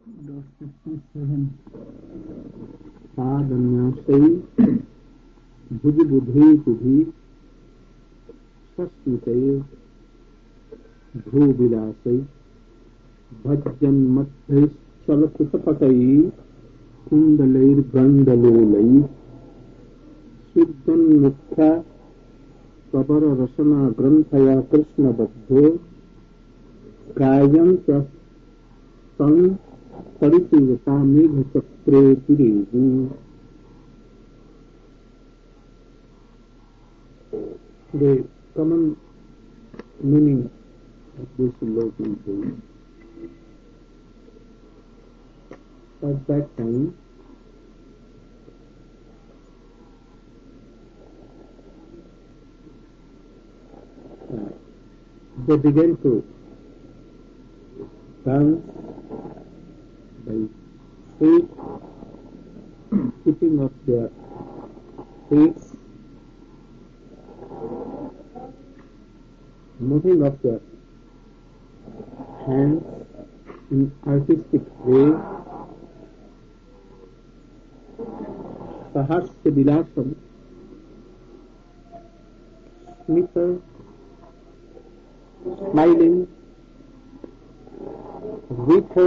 साधन्यासै भुज बुधि बुधि सस्मितैः भ्रूविलासै भज्जन्मध्यैश्चलकुतपतैः कुण्डलैर्गण्डलोलैः शुद्धन्मुख्या कबररसना ग्रन्थया कृष्णबद्धो गायं च तं परितीयता मेघचक्रे तिरेहि। The common meaning of this lotus is at that time they began to dance by feet, keeping up their feet, moving up their hands in artistic way. Sahasya Vilasam, Smita, smiling with her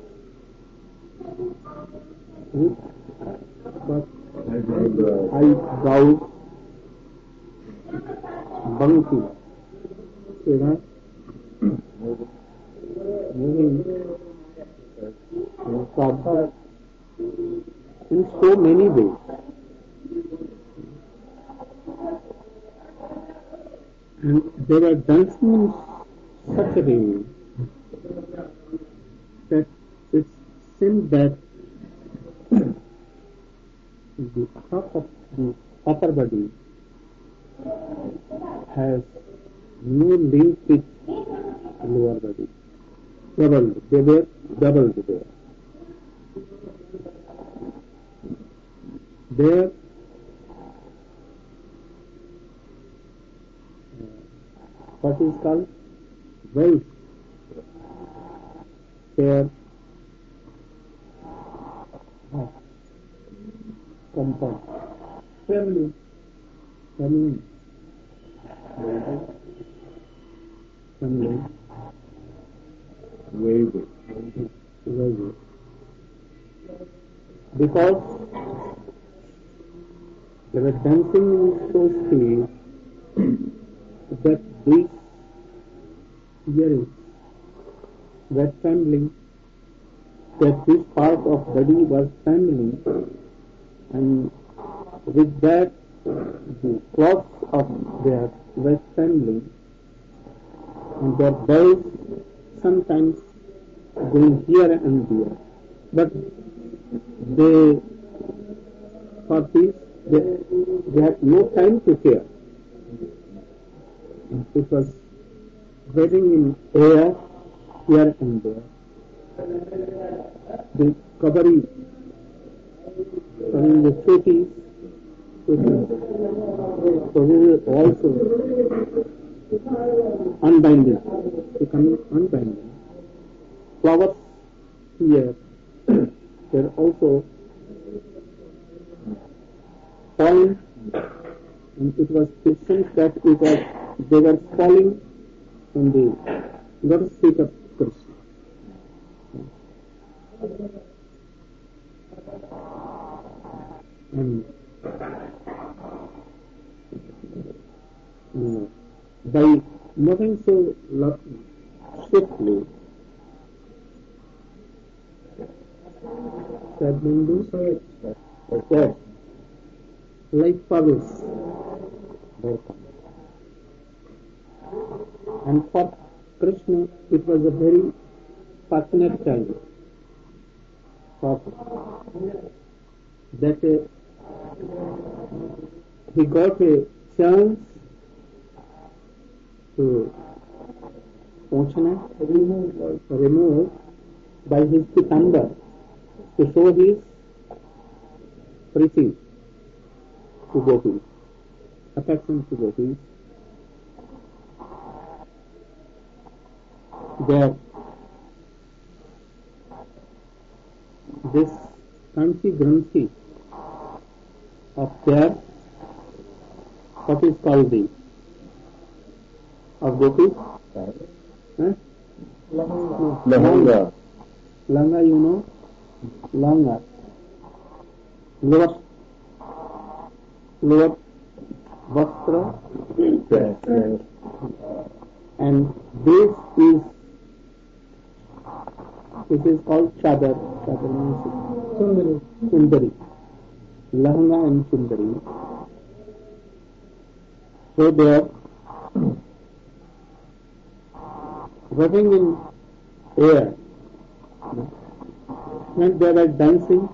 eyebrows bunky, moving in so many ways. And they were dancing in such a way that it seemed that the half of the upper body has no link with lower body. They were doubled there. There what is called wealth, their compound, family, very good. Because they were dancing in so speed that these earrings were trembling, that this part of body was trembling, and with that the cloths of theirs were trembling, and their bells sometimes going here and there. But for this, they had no time to care. It was getting in air here and there. The kabari, the chotis, so we will also unbinding, becoming unbinding. Flowers here, they are also falling, and it was sense that they were falling from the lotus feet of Krishna. And by moving so swiftly, Sadbindu said, like powers, and for Krishna it was a very fortunate time that he got a chance to remove by his pitambar to show his preaching to gopis, affection to gopis. That this Kanchi Granthi of their, what is called the, of gopis? Huh? Lahanga. Langa, you know? Langa. Lower vastra. Yes. And this is, it is called chadar. Chadar means sundari. Lahanga and sundari. So they are rubbing in air. And they are dancing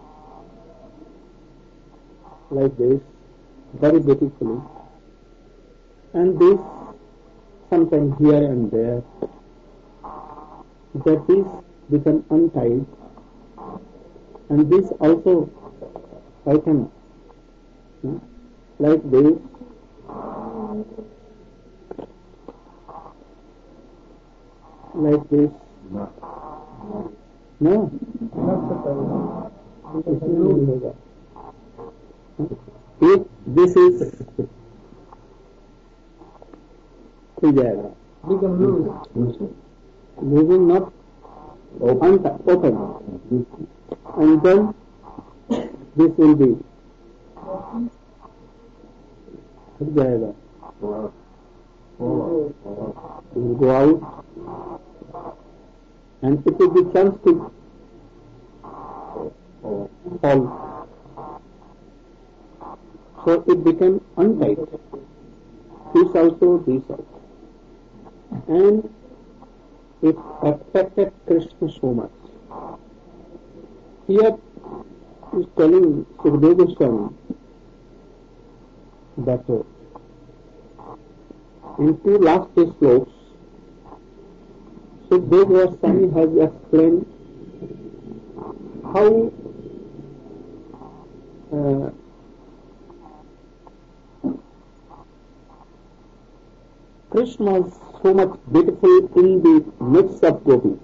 like this, very beautifully. And this, sometimes here and there, that is become untied. And this also, I can, like this, like this. No. If this is खुल जाएगा, moving not open, and then this will be खुल जाएगा, it will go out, and it will be chance to fall. So it became untight. This also, this also. And it affected Krishna so much. Here is telling Sukadeva Goswami that in two last slokas, Sukadeva Goswami has explained how Krishna was so much beautiful in the midst of gopis,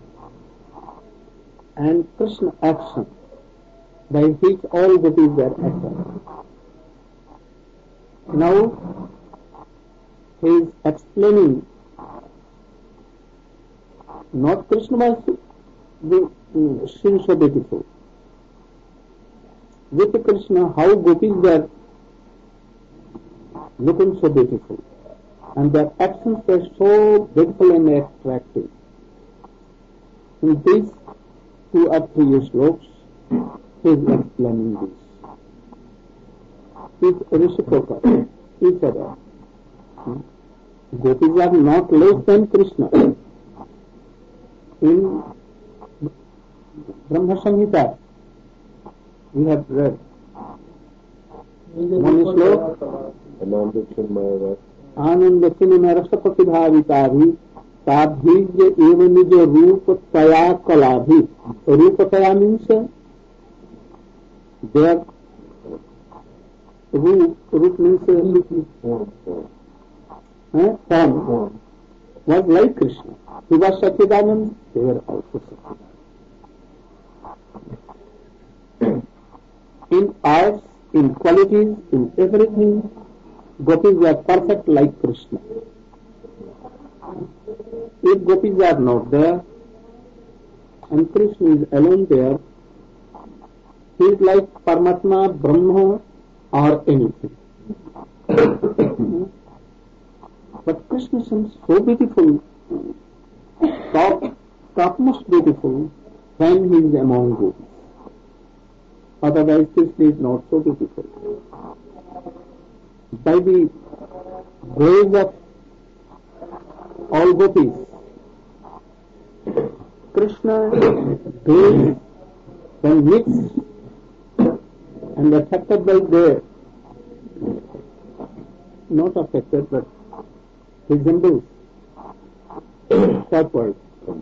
and Krishna action by which all gopis were acted. Now he is explaining not Krishna was seen so beautiful. With Krishna, how gopis were looking so beautiful, and their actions were so beautiful and attractive. In these 2 or 3 slokas, he is explaining this. It's reciprocal, each other. Gopis are not less than Krishna. In Brahma Samhita, we have read one sloka, आनंद सिनेमा रसप्रतिभाविता भी ताभीज एवं निज रूप तया कला भी. रूप तया मीन्स their रूप means form was like Krishna. He was Satchidanand, they were also Satchidanand. In arts, in qualities, in everything, gopis were perfect like Krishna. If gopis are not there, and Krishna is alone there, he is like Paramatma, Brahma, or anything. But Krishna seems so beautiful, topmost beautiful, when he is among gopis. Otherwise, Krishna is not so beautiful. By the grace of all gopis, Krishna grace, when mixed and affected by their, not affected but resembles that word.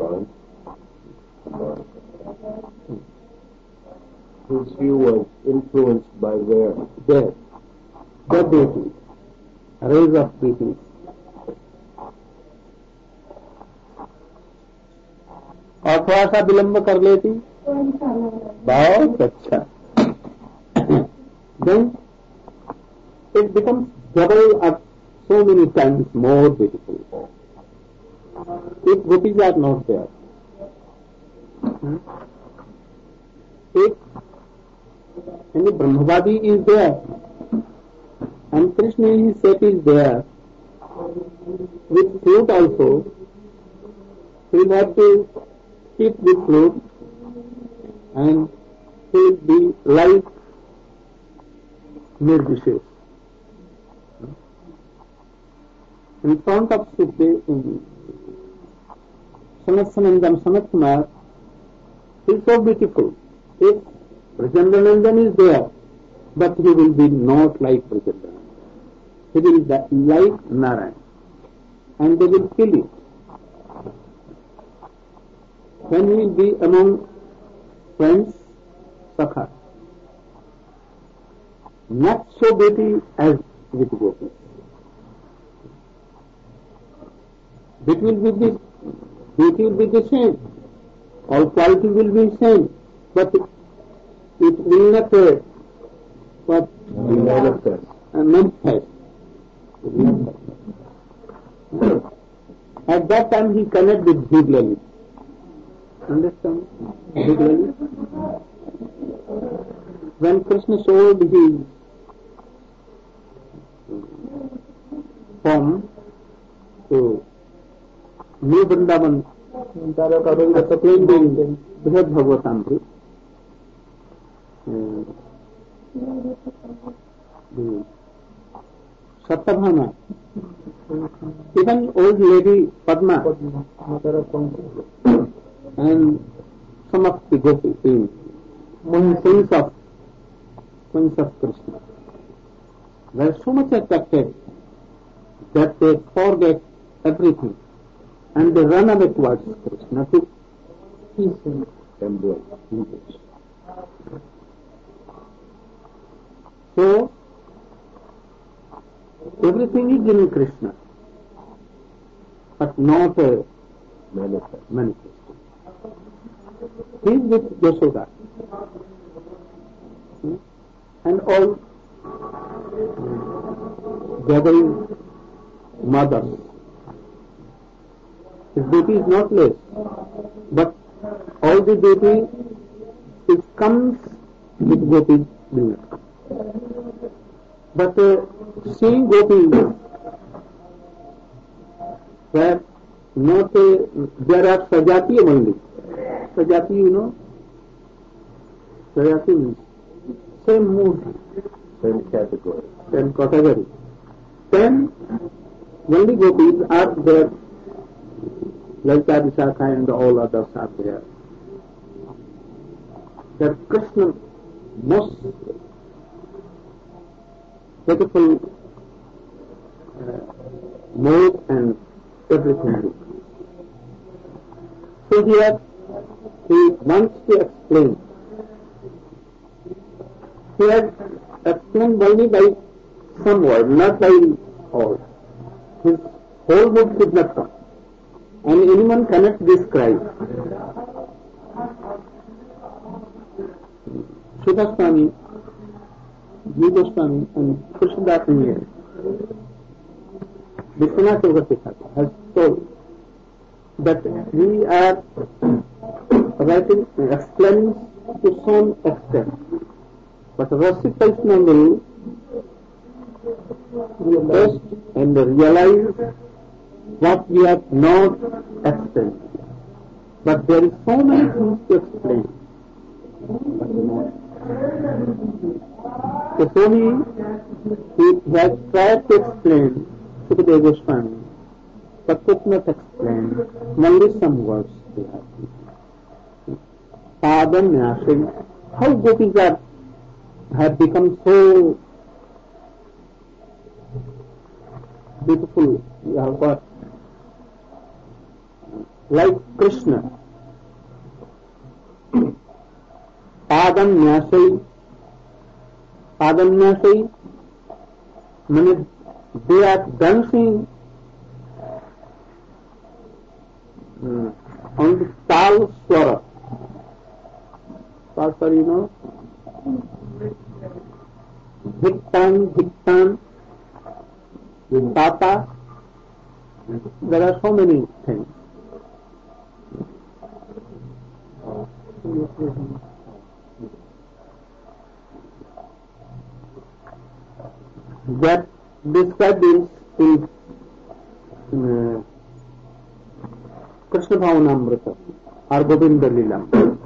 His view was influenced by their beauty, rays of beauty. और थोड़ा सा विलंब कर लेती बहुत अच्छा. Then it becomes double or so many times more beautiful. If gopis are not there, if any Brahmavadi is there and Krishna in his shape is there, with flute also, he will have to keep the flute and he will be like Nirvishesh. In front of Sanat Kumar, he is so beautiful. If Brajendraనందন is there, but he will be not like Brajendraనందन. He will be like Narayan, and they will feel it. When he will be among friends, Sakha, not so beauty as with gopis. Beauty will be the same. All quality will be same, but it will not manifest. At that time he connected with Big Lalit. Understand? Big Lalit? When Krishna showed his form to New Vrindavan, explaining Brihad Bhagavatamrita, Satyabhama, even old lady Padma, and some of the gopis, sons of Krishna, were so much attracted that they forget everything and they run away towards Krishna to embrace. So, everything is in Krishna, but not manifested. He is with Yashoda and all gathering mothers. His beauty is not less, but all the beauty it comes with gopis will not come. But seeing gopis where not there are Sajati only. Sajati, you know? Sajati means same mood, same category. Then only gopis are there. Lalita Vishakha and all others are there. That Krishna most beautiful mode and everything. So here he wants to explain. He has explained only by some word, not by all. His whole book did not come. And anyone cannot describe. Sudha Swami, Jiva Swami and Krishnadas Iyer, Vishwanath Chakravarti has told that we are writing, explaining to some extent. But Rasik Vaishnava will test and realize what we have not explained. But there is so many things to explain. So he has tried to explain Sukadeva Goswami, but could not explain only some words they have. Padam Nyasam, how gopis have become so beautiful, we have got like Krishna. Padam Nyasai means they are dancing on the Tal Swara. are, you know, Bhiktan, Tata. There are so many things. That described in Krishna Bhavanamrita or Govinda Lila.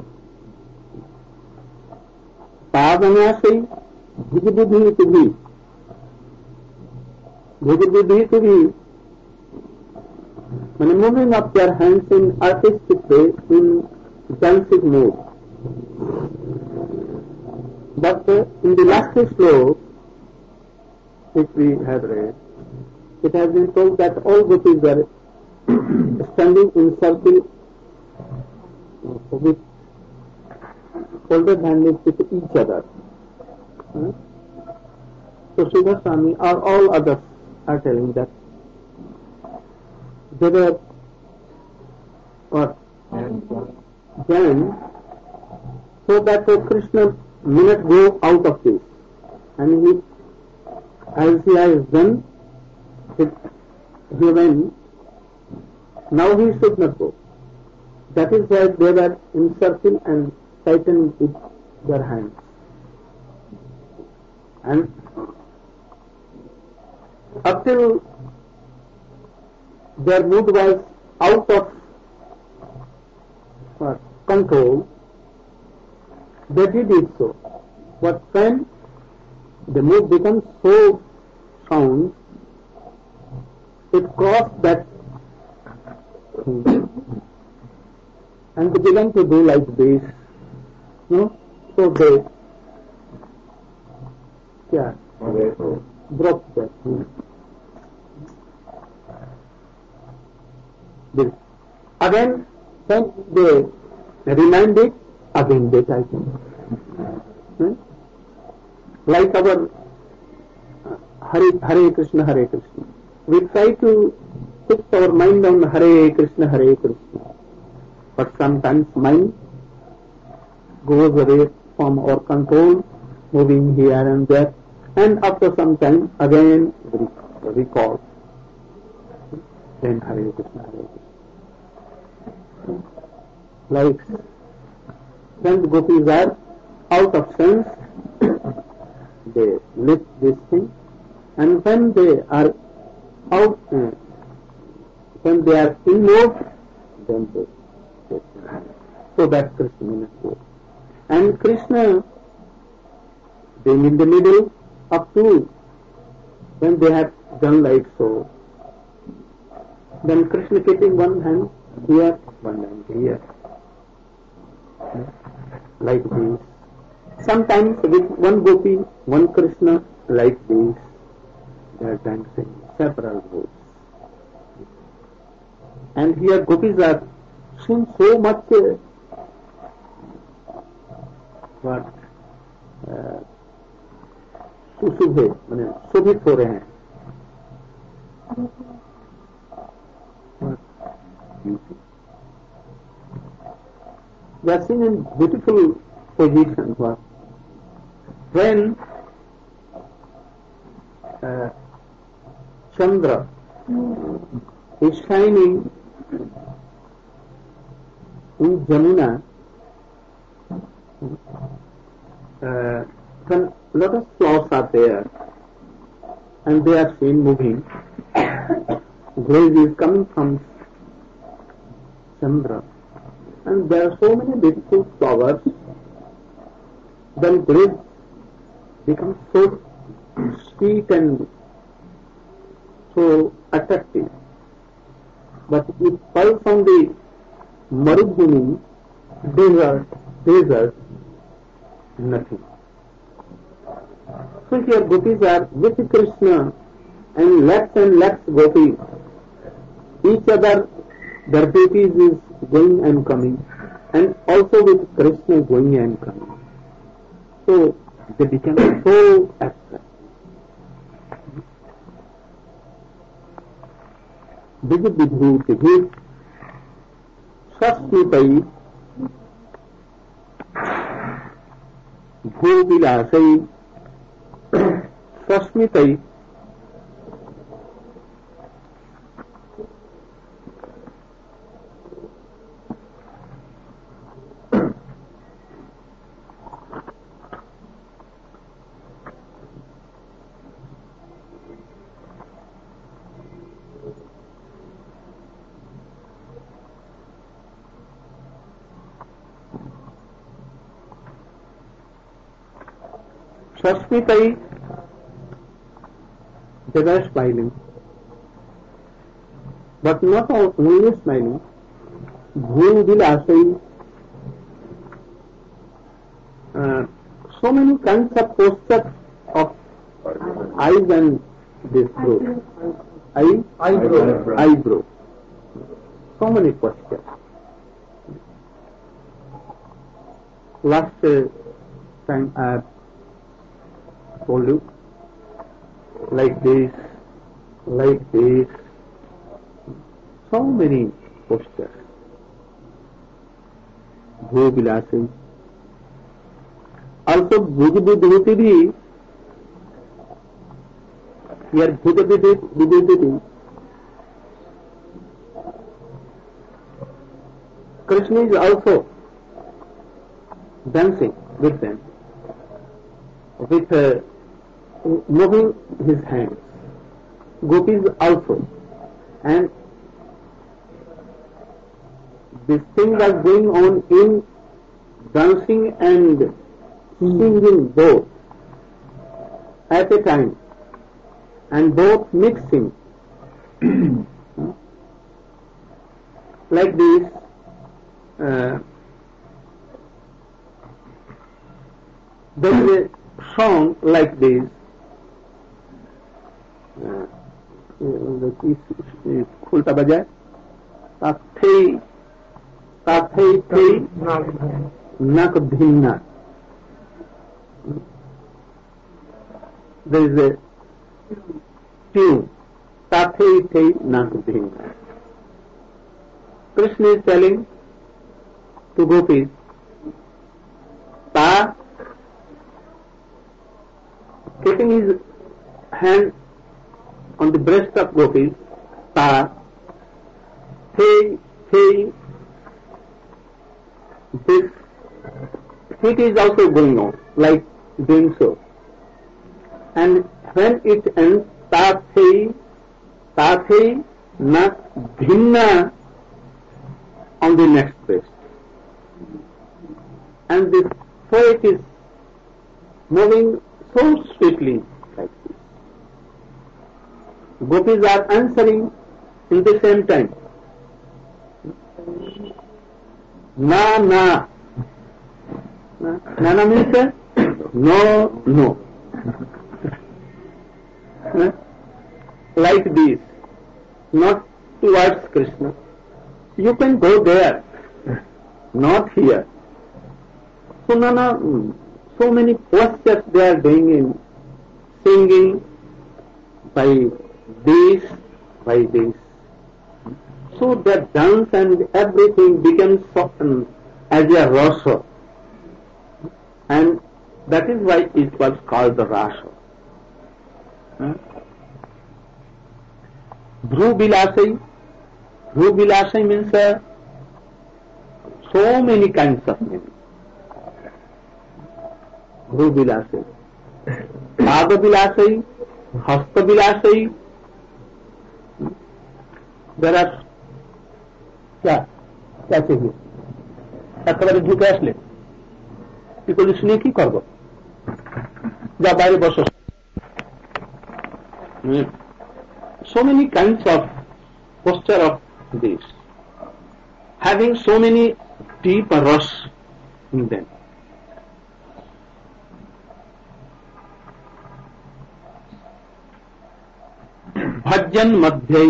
Padanasai Bhigabudhi to be when moving up their hands in artistic way in dancing mode. But in the last sloka which we have read, it has been told that all gopis are standing in circle with folded hands with each other. So Sridhar Swami or all others are telling that they were then so that Krishna may not go out of this, and he, as he has done, he went. Now he should not go. That is why they were encircled and tightened with their hands. And up till their mood was out of control, they did it so. But when the mood becomes so sound, it crossed that and they began to do like this, so they broke that. Again, when they remind it, again they tighten. Like our Hare Krishna, Hare Krishna. We try to fix our mind on Hare Krishna, Hare Krishna. But sometimes mind goes away from our control, moving here and there, and after some time again recall. Then Hare Krishna, Hare Krishna. Like when the gopis are out of sense, they lift this thing, and when they are out, when they are in mode, then they so that Krishna may not go. And Krishna being in the middle up to when they have done like so, then Krishna keeping one hand here, one hand here, like this. Sometimes with one gopi, one Krishna, like this, they are dancing several moves. And here gopis are seeing so much सुशुभे माने शोभित हो रहे हैं. They are seen in beautiful positions. When Chandra is shining in Jamuna, when lotus flowers are there and they are seen moving, grace is coming from Chandra, and there are so many beautiful flowers, then grace becomes so sweet and so attractive. But it falls on the Marubhumi, desert, nothing. So here gopis are with Krishna and lakhs gopis. Each other, their beauties is going and coming, and also with Krishna going and coming. So they become so abstract. Vibhuti Sasmitai भूविलासै सस्मितै Sasmitai, they were smiling, but not only smiling. Bhuvilasai, so many kinds of postures of eyes and this brow, eyebrow, so many postures. Last time I told you, like this, so many postures. Bhuvilasi. Also, Bhujabudhuti, here Bhujabudhuti, Krishna is also dancing with them, with moving his hands. Gopis also. And this thing was going on in dancing and singing both at a time, and both mixing. Like this, there is a song like this. खुलता बजाय ताथै नाक भिन्ना. There is a tune, tathai nak bhinna. Krishna is telling to gopis, Ta, keeping his hand on the breast of gopis, Ta, Thei, this it is also going on, like doing so. And when it ends, Tathei nak bhinna on the next breast. And this poet is moving so sweetly like this. Gopis are answering in the same time. Na. Na means no. Like this, not towards Krishna. You can go there, not here. So so many postures they are doing in singing, by this. So the dance and everything becomes softened as a rasa, and that is why it was called the rasa. Dhruvilasai means so many kinds of meaning. Dhruvilasai, Padavilasai, Hastavilasai. There are क्या चाहिए একেবারে ঢুকে আসলে কি করলি শুনে কি করবো যা বাইরে বসো. So many kinds of posture of this, having so many deep rasa in them. Bhajan madhyai.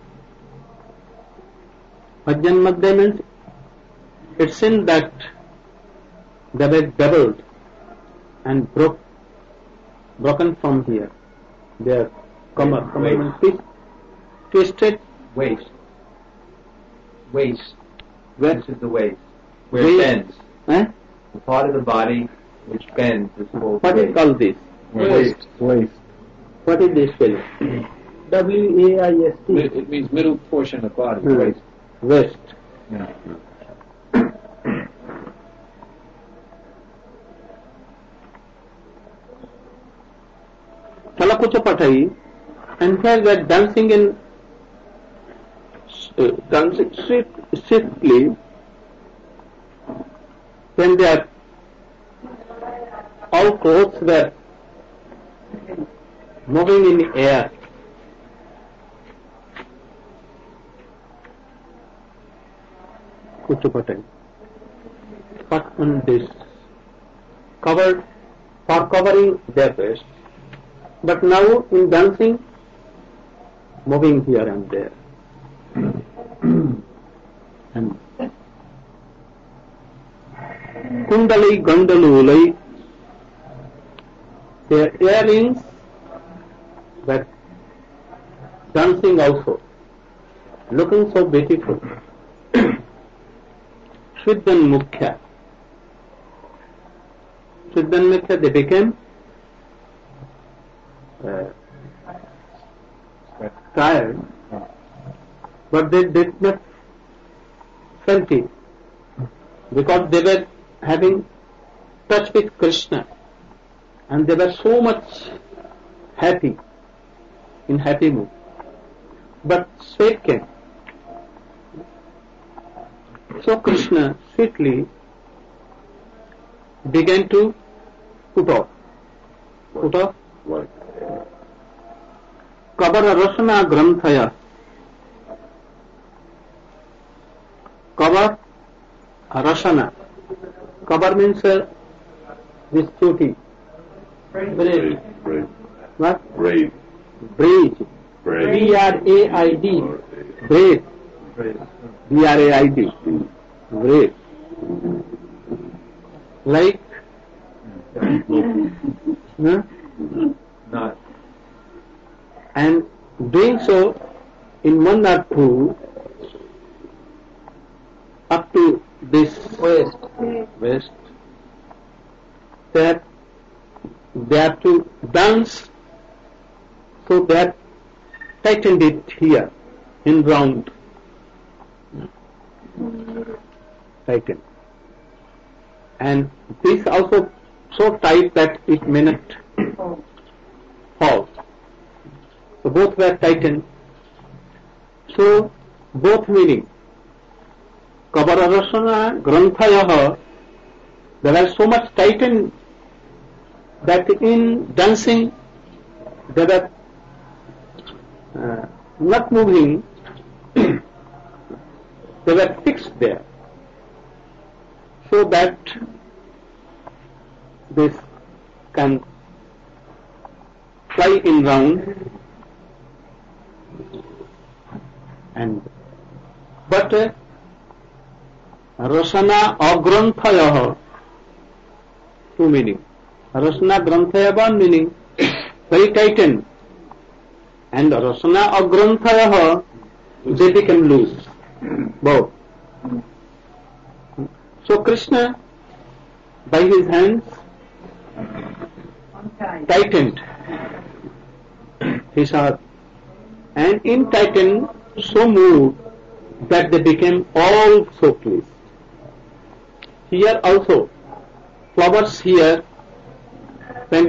Bhajan madhyai means it seems that they were doubled and broken from here. Their twisted waist. This is the waist, where it bends. The part of the body which bends this whole What is called this? Waist. What is this spelling? W-A-I-S-T. It means middle portion of the body, Hmm. waist. Waist. Yeah. Salakuchapatai, and here we are dancing in dancing swiftly when they are all clothes were moving in the air. Kuchapatai. But on this covered for covering their waist. But now in dancing, moving here and there. And Kundali Gandalulai, their earrings were dancing also, looking so beautiful. Shridhan Mukhya. Shridhan Mukhya, they became tired, but they did not felt it because they were having touch with Krishna and they were so much happy, in happy mood. But sweat came. So Krishna sweetly began to put off. Kabara Rasana Granthaya. Kabar Rasana. Kabar means this choti. Braid. What? Braid. Braid. B-R-A-I-D. Braid. B-R-A-I-D. Braid. Like Not. and doing so in one or two up to this waist that they have to dance, so that tightened it here in round, tightened, and this also so tight that it may not fall. So both were tightened. So both meaning Kabararasana Granthayah, they were so much tightened that in dancing they were not moving, they were fixed there, so that this can fly in round. And but Rasana Agranthayah, two meaning. Rasana Granthayah, one meaning, very tightened, and Rasana Agranthayah, they become loose, both. So Krishna, by his hands, tightened his heart, and in tightened so moved that they became all so pleased. Here also, flowers here, when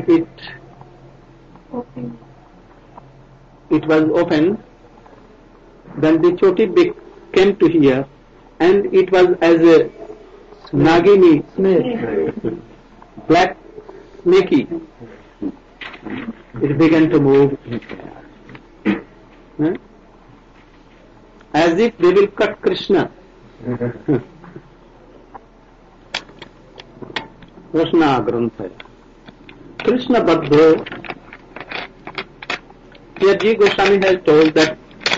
it was opened, then the choti came to here, and it was as a Nagini, snake, black snaky. It began to move. As if they will cut Krishna. Krishna Granthaya. Krishna Bhaddho. Here G. Goswami has told that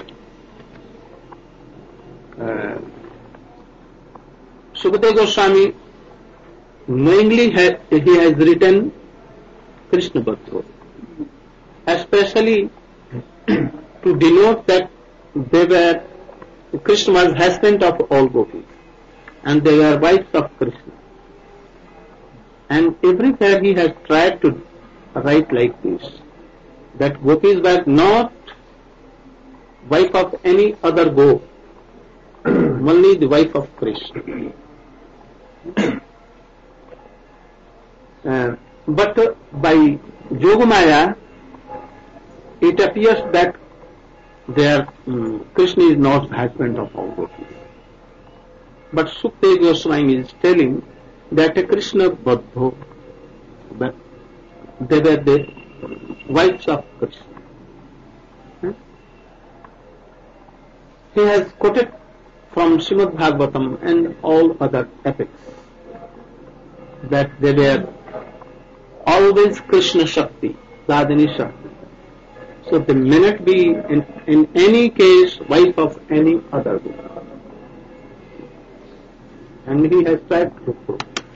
Sukadeva Goswami knowingly he has written Krishna Bhaddho, especially to denote that Krishna was husband of all gopis and they were wives of Krishna, And everywhere he has tried to write like this, that gopis were not wife of any other go, only the wife of Krishna. But by Yogamaya, it appears that their Krishna is not husband of all gopis. But Sukadeva Goswami is telling that a Krishna Baddho, they were the wives of Krishna. He has quoted from Srimad Bhagavatam and all other epics that they were always Krishna Shakti, Radhini Shakti. So they may not be in any case wife of any other guru. And he has tried to prove.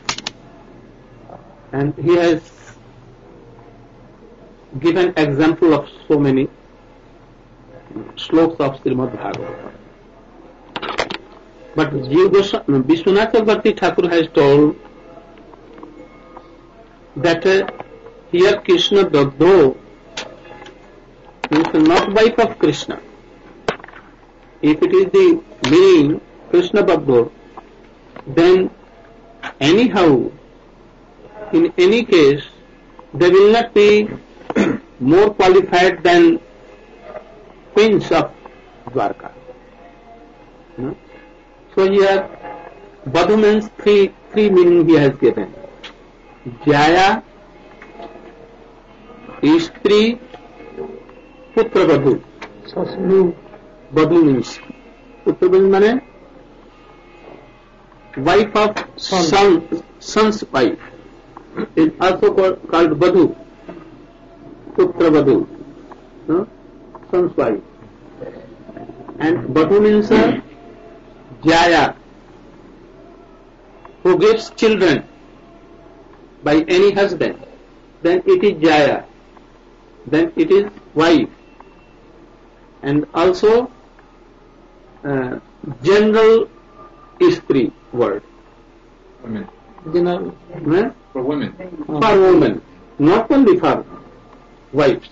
And he has given example of so many slokas of Srimad Bhagavatam. But Vishwanath Chakravarti Thakur has told that here Krishna Baddho is not wife of Krishna. If it is the meaning Krishna Baddho, then anyhow, in any case, they will not be more qualified than queens of Dwarka. No? So here, Badhu means three meaning he has given. Jaya, Istri, Putra Badhu. Badhu means Putra Badhu means wife of son's wife. It is also called Badhu, Putra Badhu, no? Son's wife. And Badhu means Jaya, who gives children by any husband. Then it is Jaya. Then it is wife. And also general Istri word. Women. For women. For women. Not only for wives.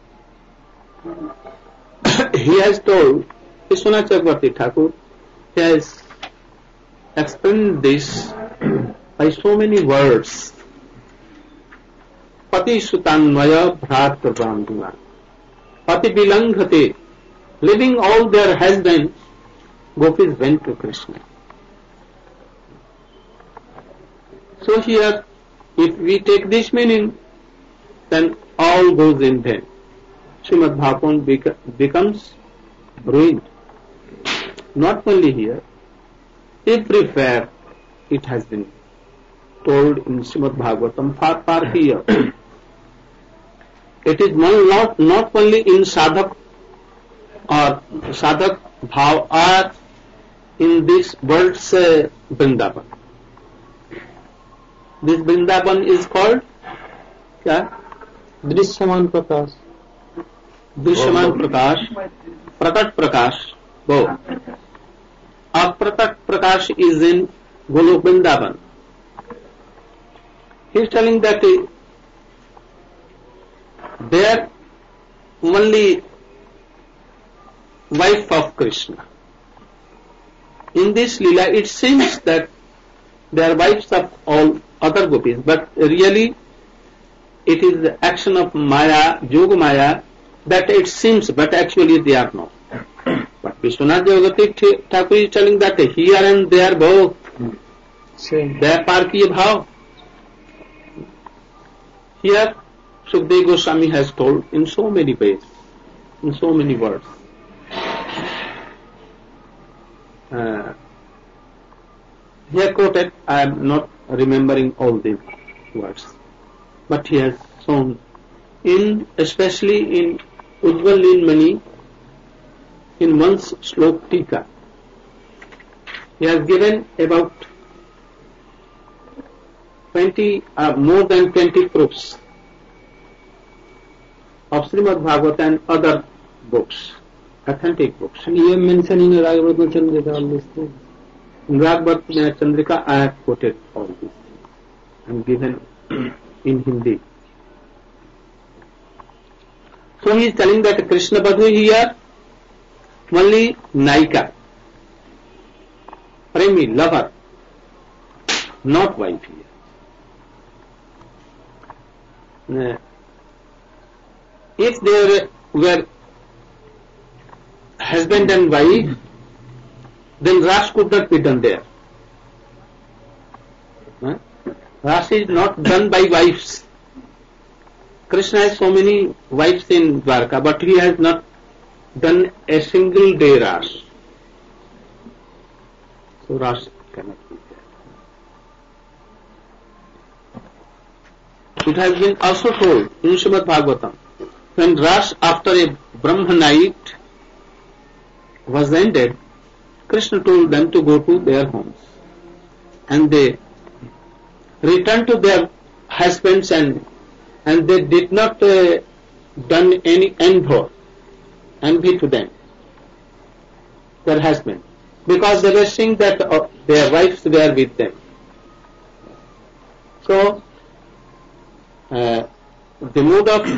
He has told, Vishwanath Chakravarti Thakur has explained this by so many words. Pati Sutanvaya Bhratra Brahmana. Pati Bilanghate. Leaving all their husbands, gopis went to Krishna. So here, if we take this meaning, then all goes in vain. Srimad Bhagavatam becomes ruined. Not only here, everywhere it has been told in Srimad Bhagavatam far here. It is not only in sadhak or sadhak bhav or in this world's Vrindavan. This Vrindavan is called क्या? दृश्यमान प्रकाश, दृश्यमान प्रकाश, प्रकट प्रकाश, both. Aprakat Prakash is in Golok Vrindavan. He is telling that there only wife of Krishna. In this Leela, it seems that they are wives of all other gopis, but really it is the action of Maya, Yoga Maya, that it seems, but actually they are not. But Vishwanath Chakravarti Thakur is telling that here and there both, they are Parkiya Bhav. Here Sukadeva Goswami has told in so many ways, in so many words. Here quoted, I am not remembering all these words, but he has shown especially in Ujjwal Leelmani, in one's slok tika, he has given about 20, more than 20 proofs of Srimad Bhagavatam and other books, authentic books. You mentioned in Raghavratna Chandrika all these things. In Raghavratna Chandrika, I have quoted all these things. and given in Hindi. So he is telling that Krishna Badhu here only Naika, Premi, lover, not wife here. If there were husband and wife, then Ras could not be done there. Ras is not done by wives. Krishna has so many wives in Dwarka, but he has not done a single day Ras. So Ras cannot be there. It has been also told in Srimad Bhagavatam, when Ras after a Brahma night was ended, Krishna told them to go to their homes, and they returned to their husbands, and they did not done any envy to them, their husband, because they were seeing that their wives were with them. So the mood of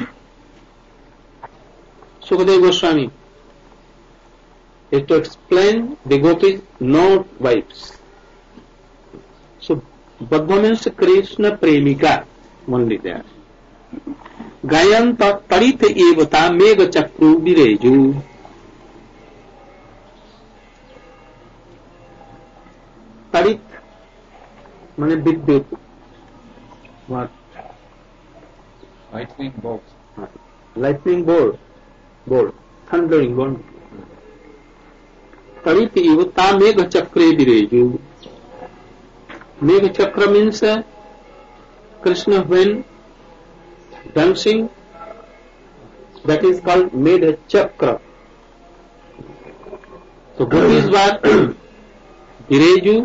Sukadeva Goswami is to explain the gopis, not wives. So Badha means Krishna Premika, only there. Gayanta Parita Evata Mega Chakru Vireju. Parit means Vidyut. What? Lightning bolt. Lightning bolt. Thundering bolt. Parita Evata Mega Chakru Vireju. Mega Chakra means Krishna when dancing, that is called Mega Chakra. So gopis were Vireju,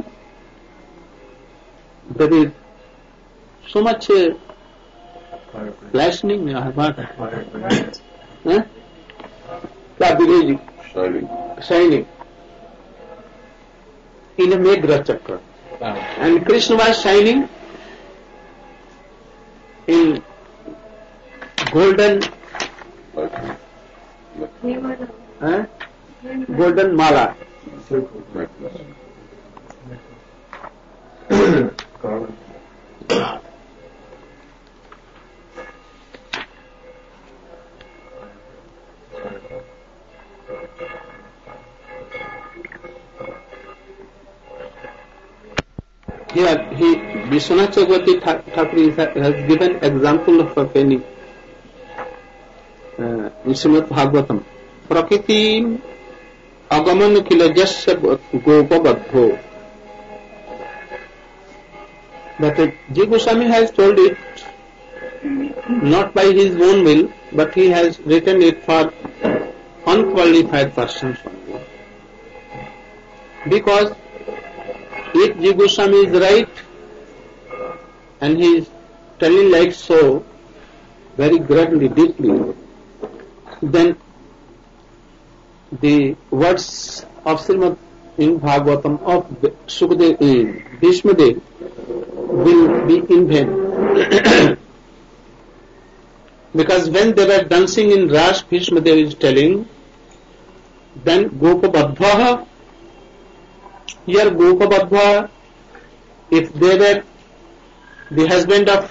there is so much flashing, Vireju, shining in a Mega Chakra. And Krishna was shining in golden golden mala. Here, Vishwanath Chakravarti Thakur has given example of a penny in Srimad Bhagavatam. Prakriti agaman kilajasya gopabadho. But Jiva Goswami has told it not by his own will, but he has written it for unqualified persons only. Because if Jiva Goswami is right and he is telling like so, very greatly, deeply, then the words of Srimad in Bhagavatam of Sukadeva Bhishmadev will be in vain. Because when they were dancing in Ras, Bhishmadev is telling, then Gopabadhvaha, here Gopabadhva, if they were the husband of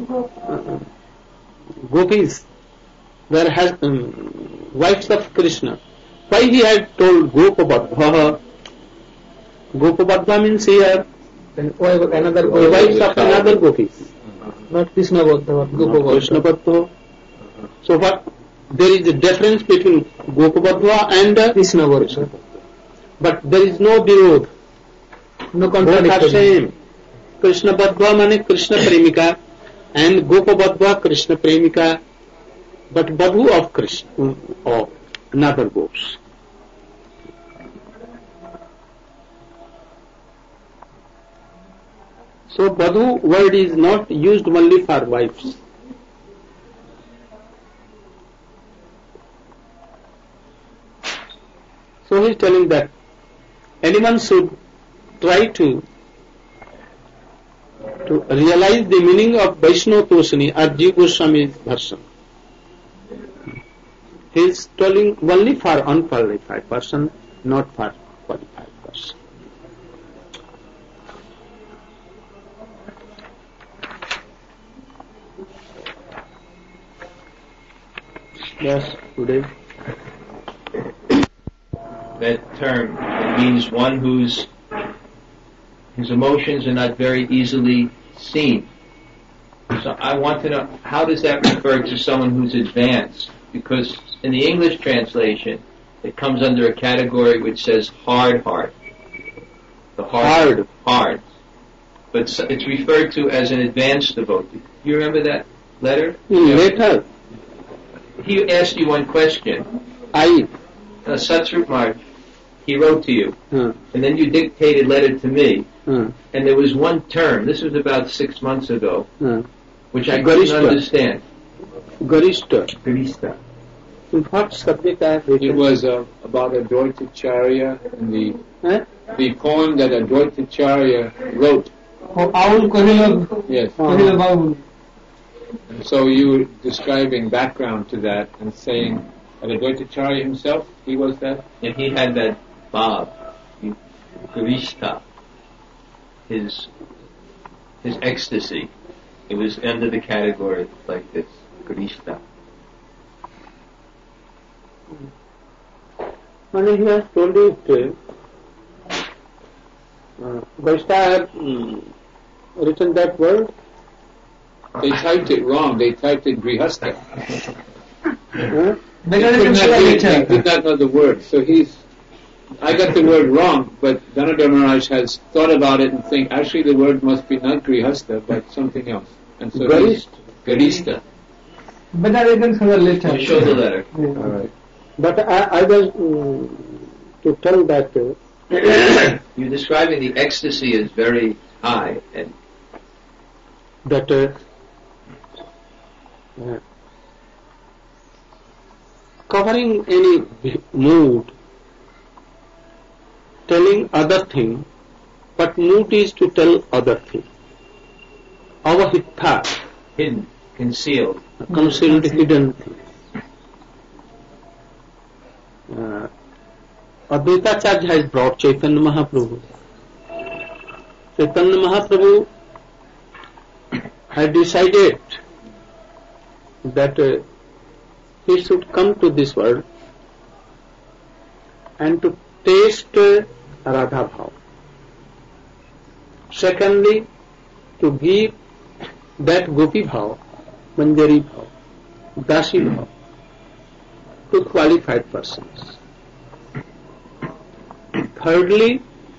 gopis, were wives of Krishna, why he had told Gopabadhvaha? Gopabadhva means here Another wives of another gopis. not Krishna Badha, Gopabadha. Krishna Badhva. So what? There is a difference between Gopabadhva and Krishna Badha. but there is no virodh. No Both are contradiction. same. Krishna Badhva means Krishna Premika and Gopabadhva Krishna Premika, but Badhu of Krishna, of another gopis. So Badhu word is not used only for wives. So he is telling that anyone should try to to realize the meaning of Vaishnava Tulsini or Jiva Goswami's version. He is telling only for unqualified person, not for qualified person. Yes, today. That term, it means one whose emotions are not very easily seen. So I want to know, how does that refer to someone who's advanced? Because in the English translation, it comes under a category which says hard heart. The hard. But it's referred to as an advanced devotee. You remember that letter? Later, He asked you one question. Satsrupmar, he wrote to you, and then you dictated letter to me, and there was one term, this was about 6 months ago, which I couldn't understand. Garishta. What subject I have written? It was about Advaitacharya and the poem that Advaitacharya wrote. Aul Kohila. Yes. Kohila Baul. And so you were describing background to that and saying that Advaitacharya himself, he was that? And he had that bhav, Garishta, his ecstasy. It was under the category like this, Garishta. When he has told it, Garishta have written that word. They typed it wrong. They typed it Grihastha. They did not know the word. So I got the word wrong, but Dhanadhar Maharaj has thought about it and think actually the word must be not Grihastha, but something else. And so Garishta. But I didn't show the letter. You show the letter. All right. But I was to tell that You're describing the ecstasy as very high, and that covering any mood, telling other thing, but mood is to tell other thing. Avahitha, hidden, concealed. Concealed, hidden thing. Advaitacharya has brought Chaitanya Mahaprabhu. Chaitanya Mahaprabhu had decided that he should come to this world and to taste Radha Bhav. Secondly, to give that Gopi Bhav, Manjari Bhav, Dasi Bhav to qualified persons. Thirdly,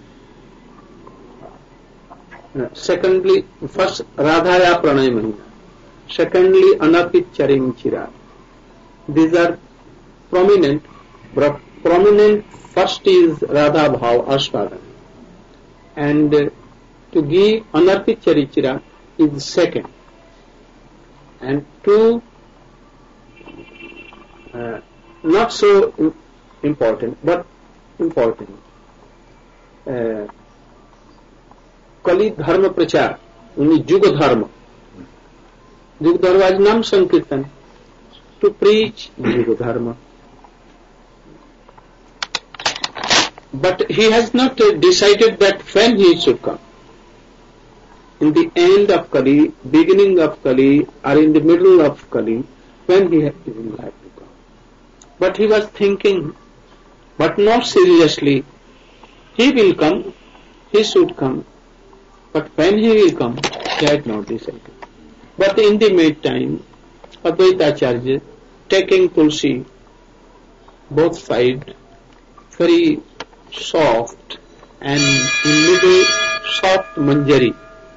first Radhaya Pranay Mahina. Secondly, Anapit Charim Chira. These are prominent. Prominent first is Radha Bhav Aswadan. And to give Anarpit Charichira is second. And two, not so important, but important. Kali Dharma Prachar, Yuga Dharma. Yuga Dharma is Nam Sankirtan. To preach Yuga Dharma. But he has not decided that when he should come. In the end of Kali, beginning of Kali, or in the middle of Kali, when he will have to come. But he was thinking, but not seriously, he will come, he should come. But when he will come, he had not decided. But in the meantime, Advaitacharya, taking Tulsi, both sides, very soft, and in middle, soft manjari,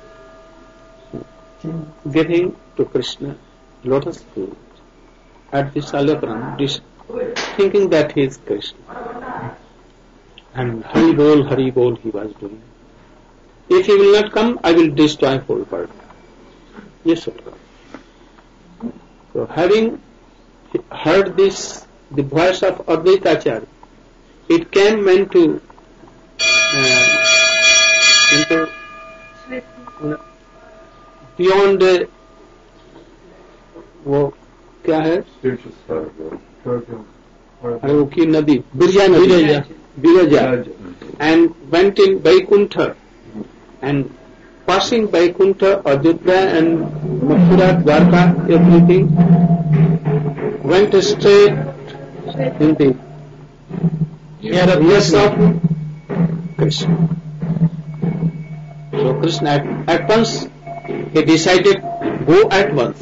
giving to Krishna lotus food at the Salapran, thinking that he is Krishna. And Hari Bol he was doing. If he will not come, I will destroy whole world. Yes, sir. So having heard this, the voice of Advaitacharya, it came into beyond वो क्या है अरे वो की नदी बिरजा नदी Viraja and went in Vaikuntha and passing Vaikuntha, Ayodhya and Mathura, Dwarka, everything went straight in the nearness of Krishna. So Krishna at once he decided go at once.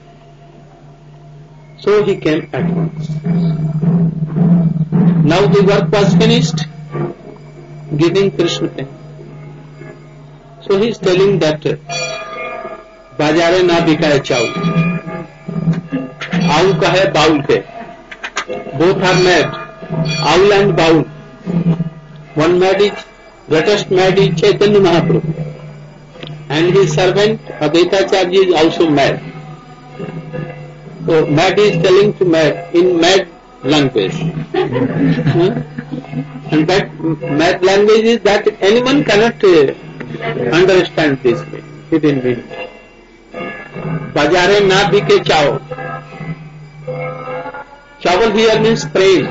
So he came at once. Now the work was finished, giving Krishna thanks. So he is telling that बाजारे ना बिकाए चाउल owl का है bowl पे both are mad owl and baul one mad is greatest mad is Chaitanya Mahaprabhu and his servant Advaitacharya is also mad. So mad is telling to mad in mad language. And that mad language is that anyone cannot understand this way. Hidden meaning. Bajare na bike chao. Chawal here means praise.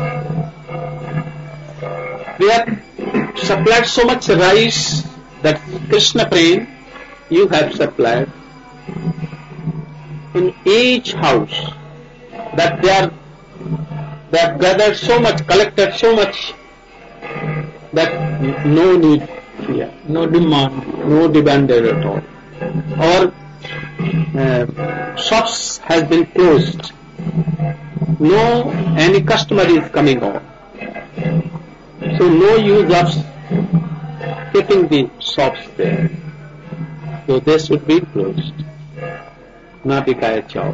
We have supplied so much rice that Krishna praying you have supplied in each house that they have gathered so much, collected so much that no need here, no demand at all. Or shops has been closed. No any customer is coming on. So no use of keeping the shops there. So they should be closed. Na bikaya chao.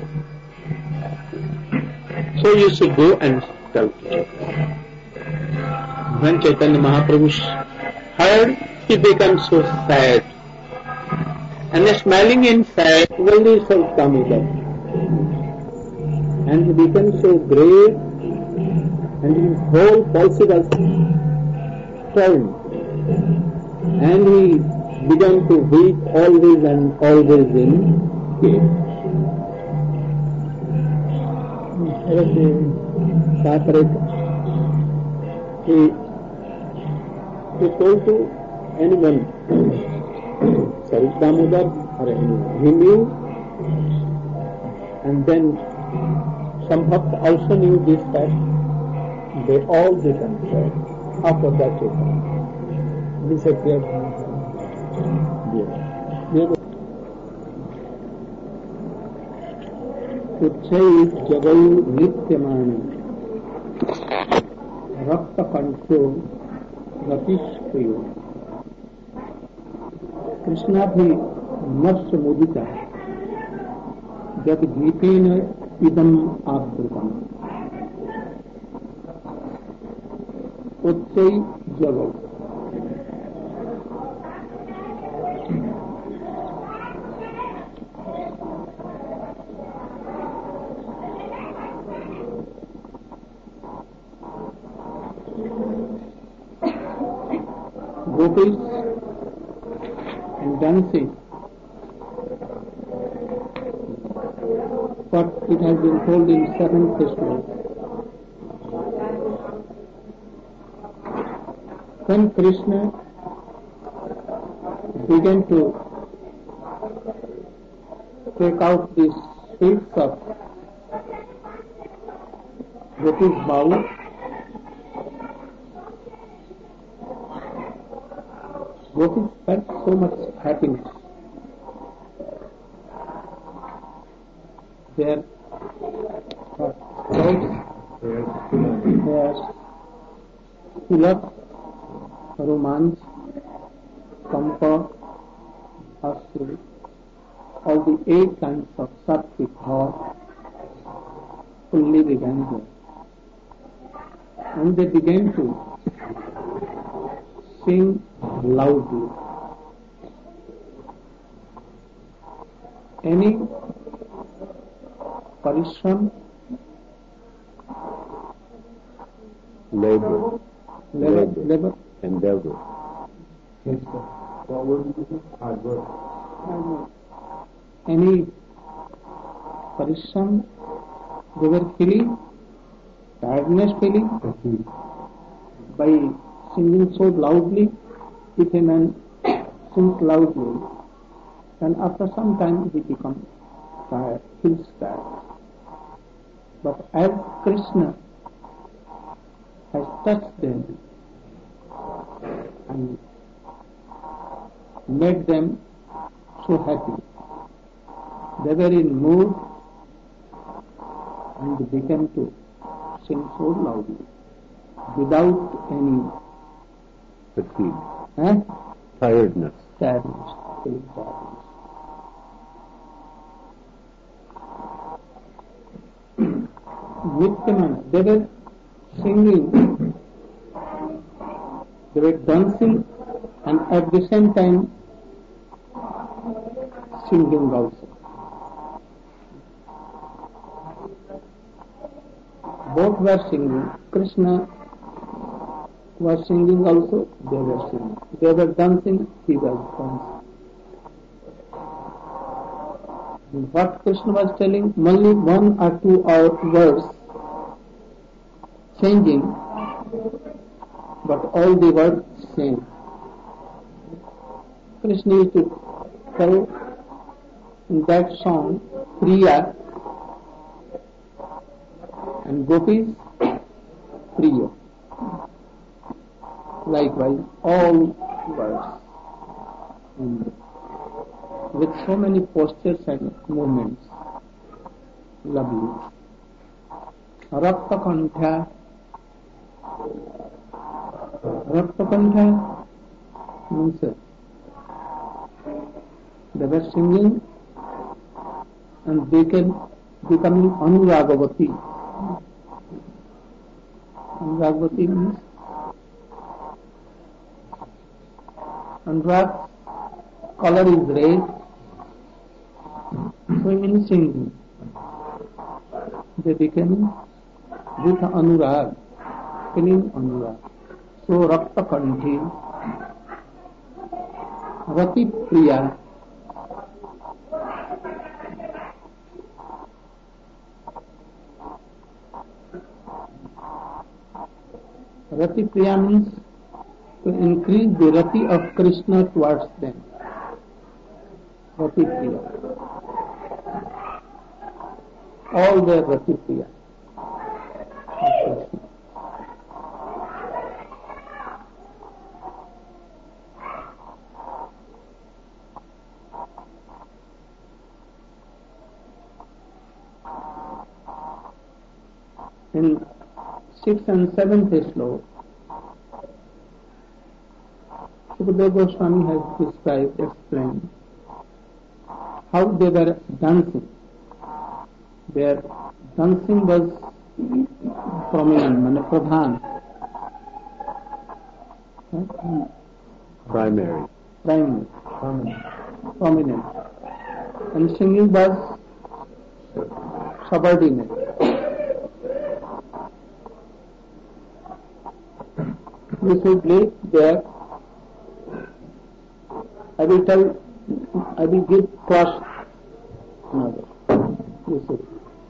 So you should go and tell to Chaitanya. When Chaitanya Mahaprabhu heard, he became so sad. And smiling and sad, only shall come with us. And he became so grave, and his whole pulse was turned. And he began to weep always and always in pain. He told to anyone, Sarup Damodar or anyone, he knew, and then some bhakta also knew this fact. They all became sad after that disappeared. उच्चै जगौ नित्यमान रक्त कंठो गतिष्क्रियो कृष्णा भी नष्ट मुदिता जब गीतेन इदम आवृतम उच्चै जगौ gopis and dancing, but it has been told in 7 festivals. When Krishna began to take out these sweets of gopis' bowl, gopis felt so much happiness. Their throats, their tilak, romance, kampa, asuri, all the 8 kinds of sattvic thought fully began there. And they began to sing loudly. Any parishram, labor, endeavor. Hard work. any parishrama, they were feeling tiredness feeling by singing so loudly. If a man sings loudly, then after some time he becomes tired, feels tired. But as Krishna has touched them and made them so happy, they were in mood and began to sing so loudly without any fatigue, tiredness. Feeling tiredness. Nityamana, they were singing, they were dancing and at the same time singing also. Both were singing. Krishna was singing also, they were singing. They were dancing, he was dancing. What Krishna was telling, only 1 or 2 words changing, but all the words same. Krishna used to tell in that song, Priya, and Gopis, Priya. Likewise, all words. With so many postures and movements. Lovely. Rakta Kantha. Rakta Kantha means they were singing and becoming Anuragavati. Anuragavati means Anurag color is red, so in singing they became with Anurag, feeling Anurag. So Rakta Kanthi, Rati Priya, Rati Priya means to increase the Rati of Krishna towards them. Rati Priya. All their Rati Priya. In 6th and 7th sloka, Sukadeva Goswami has explained how they were dancing. Their dancing was prominent, pradhan. Primary. Prominent. And singing was subordinate. You should leave there. I will give cross another. You should.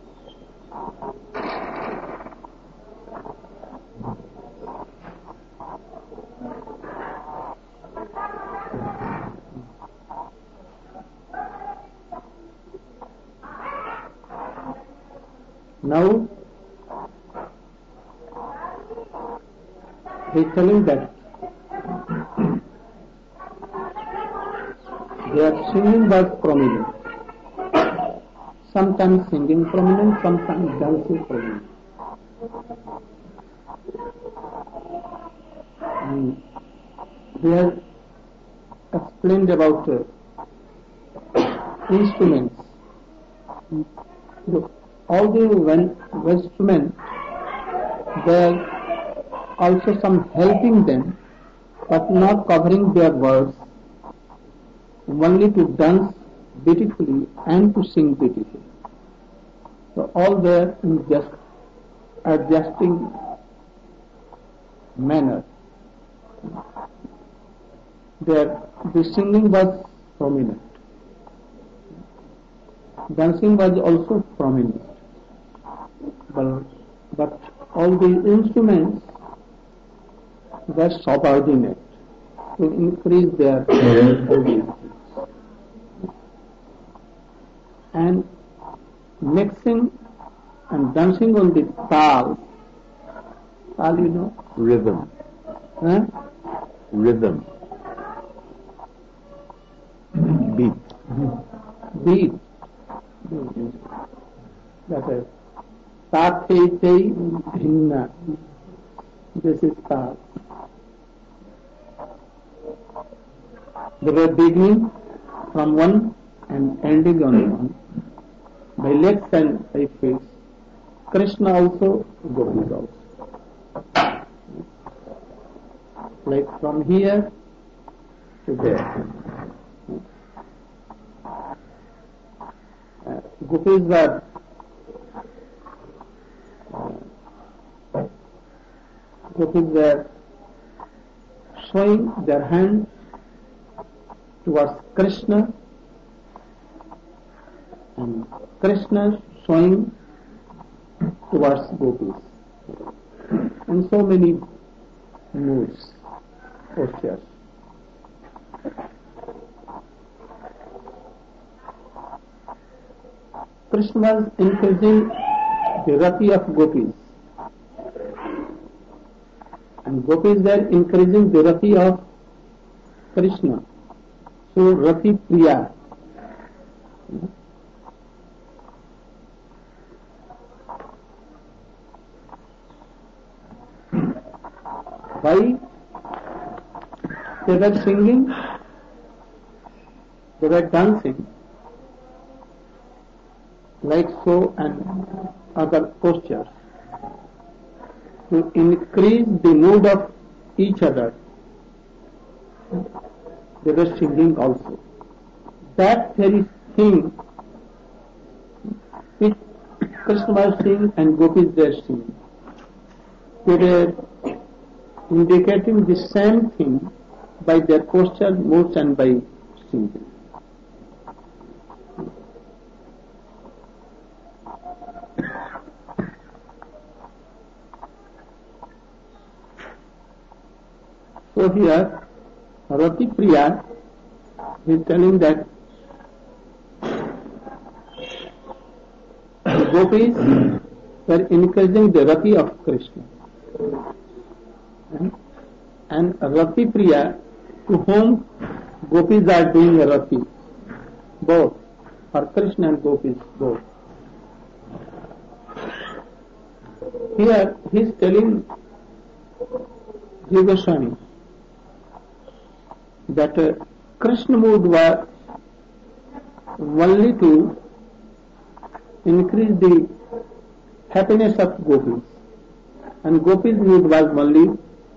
Now, he is telling that their singing was prominent. Sometimes singing prominent, sometimes dancing prominent. And he has explained about instruments. All the instruments, there are also some helping them, but not covering their words, only to dance beautifully and to sing beautifully. So all there in just adjusting manner. The singing was prominent. dancing was also prominent, but all the instruments were subordinate to increase their audience. And mixing and dancing on the tal, you know? Rhythm. Huh? Rhythm. Beat. Beat. That is ta te te hinna. This is ta. They were beginning from one and ending on one. By legs and by feet. Krishna also, Gopis also. Like from here to there. Gopis were showing their hands towards Krishna, and Krishna showing towards Gopis. And so many moves, postures. Krishna was increasing the rati of Gopis, and Gopis were increasing the rati of Krishna. So Rati Priya. Why? They were singing, they were dancing, like so and other postures, to increase the mood of each other. They were singing also. That very thing which Krishna was singing and Gopis were singing, they were indicating the same thing by their posture, moods and by singing. So here, Rati Priya is telling that the Gopis were increasing the Rati of Krishna. And Rati Priya, to whom Gopis are doing Rati, both, for Krishna and Gopis, both. Here he is telling Jiva Goswami that Krishna mood was only to increase the happiness of Gopis, and Gopis mood was only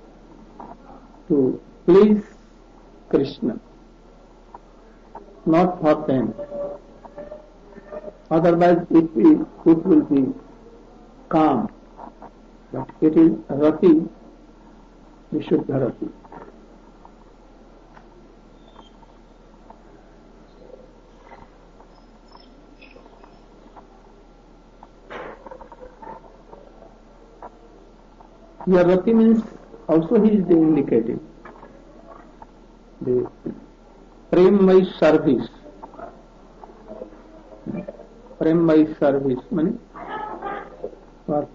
to please Krishna, not for them. Otherwise it will be calm, but it is Rati, Vishuddha Rati. Here Rati means also he is indicating the prem-my service. Prem-my service means what?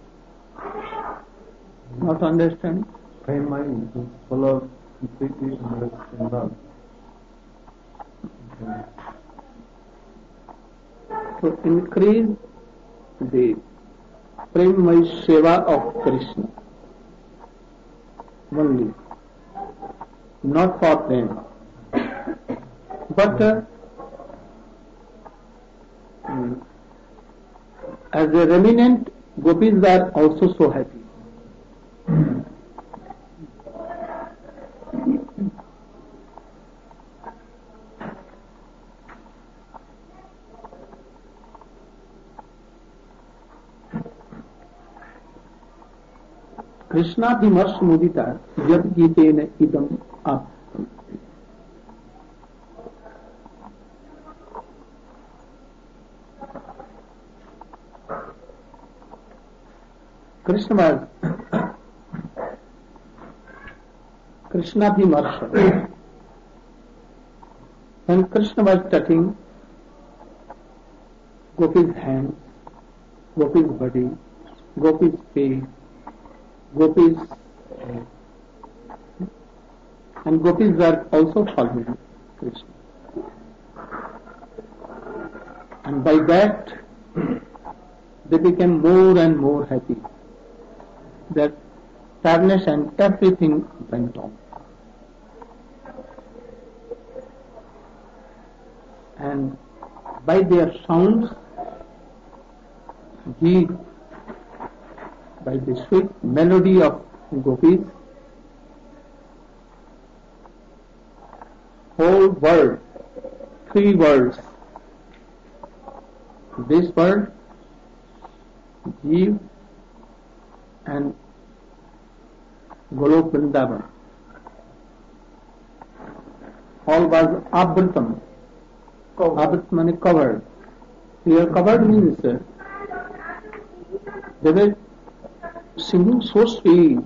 Not understand? Prem-my is full of completely understand love. To increase the prem-my seva of Krishna only, not for them. But as a remnant, Gopis are also so happy. Krishna vimarsh mudita yad gitena idam ap. Krishna Bhimarsa. When Krishna was touching Gopi's hand, Gopi's body, Gopi's face, Gopi's and Gopis were also following Krishna. And by that they became more and more happy. That sadness and everything went on. And by their sounds, by the sweet melody of Gopis, whole world, 3 worlds, this world, Jeev, and Golok Vrindavan, all was Abritam. Abrit means covered. Here covered means they were singing so sweet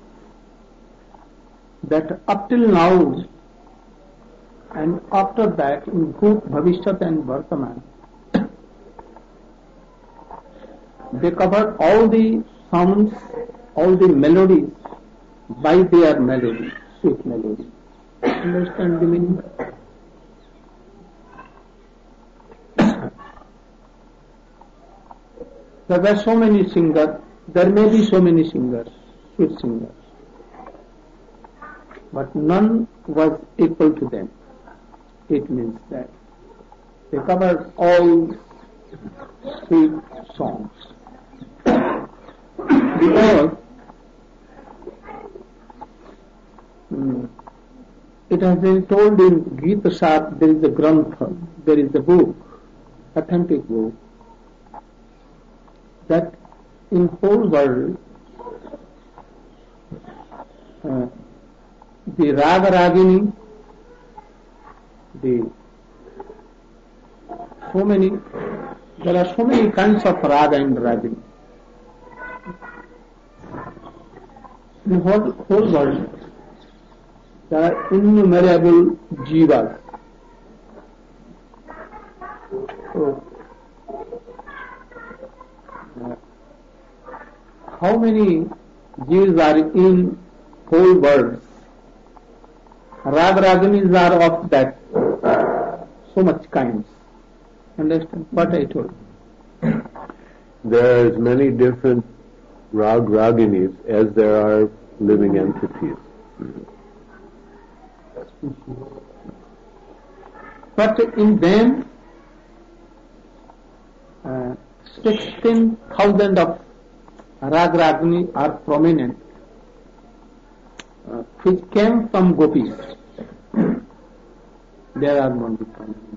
that up till now and after that in Bhut, Bhavishyat and Vartaman, they covered all the sounds, all the melodies by their melody, sweet melody. Understand the meaning? There were so many singers, there may be so many singers, sweet singers, but none was equal to them. It means that they covered all sweet songs. Because it has been told in Gita Sat, there is a Grantha, there is a book, authentic book, that in whole world the Raga Ragini, there are so many kinds of Raga and Ragini. In the whole world there are innumerable jivas. So, how many jivas are in whole world? Raga Raginis are of that so much kinds. Understand what I told? There are as many different Raginis as there are living entities. But in them 16,000 of Ragini are prominent, which came from Gopis. There are no prominent.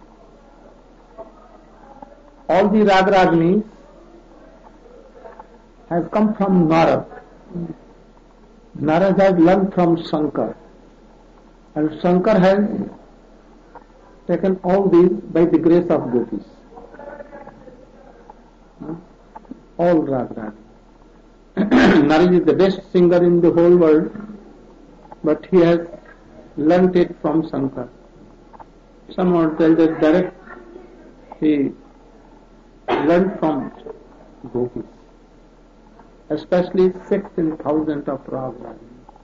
All the Ragini has come from Narad. Narad has learned from Shankar, and Shankar has taken all these by the grace of Gopis. All Ragini. Narad is the best singer in the whole world, but he has learnt it from Shankar. Someone tells us direct he learnt from Gopis, especially 16,000 of Ragini.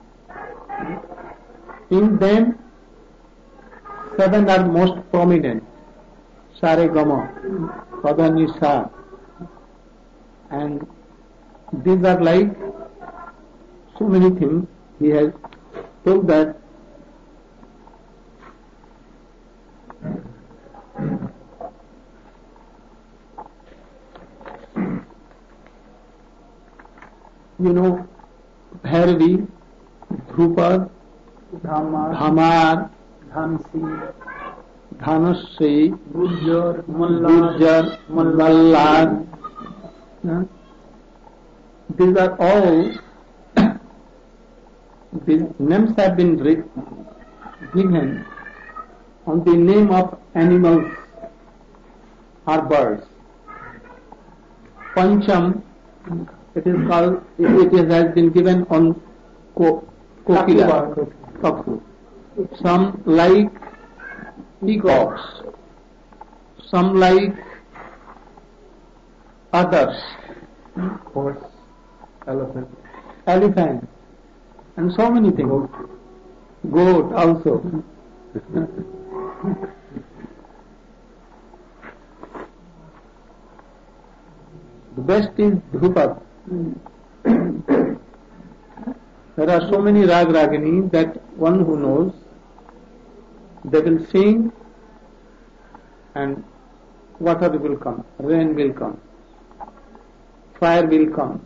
In them, 7 are most prominent: Saregama, Padanisa, and these are like so many things. He has told that Bhairavi, Dhrupad, Dhamar, Dhanasri, Gujjar, Mallad. These are all, these names have been given on the name of animals or birds. Pancham, It is called, has been given on Kokila. Kaku. Some like peacocks, some like others, Horse, elephant, and so many things. Goat also. The best is Dhrupada. There are so many rag ragini that one who knows, they will sing and water will come, rain will come, fire will come.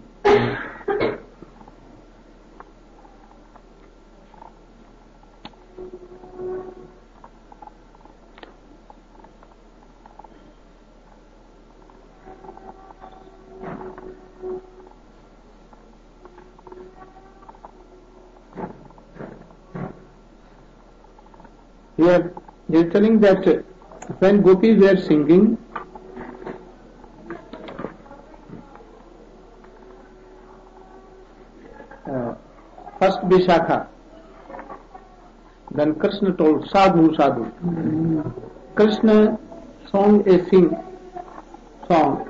Here they are telling that when gopis were singing, first Vishakha, then Krishna told sadhu, sadhu. Krishna sang a song.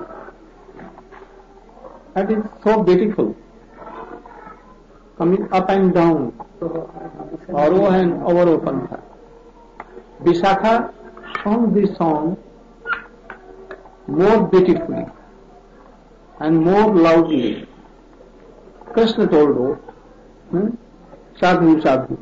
That is so beautiful, coming up and down, Aro and Avaro Pantha. Vishakha sang this song more beautifully and more loudly. Krishna told her, sadhu, sadhu.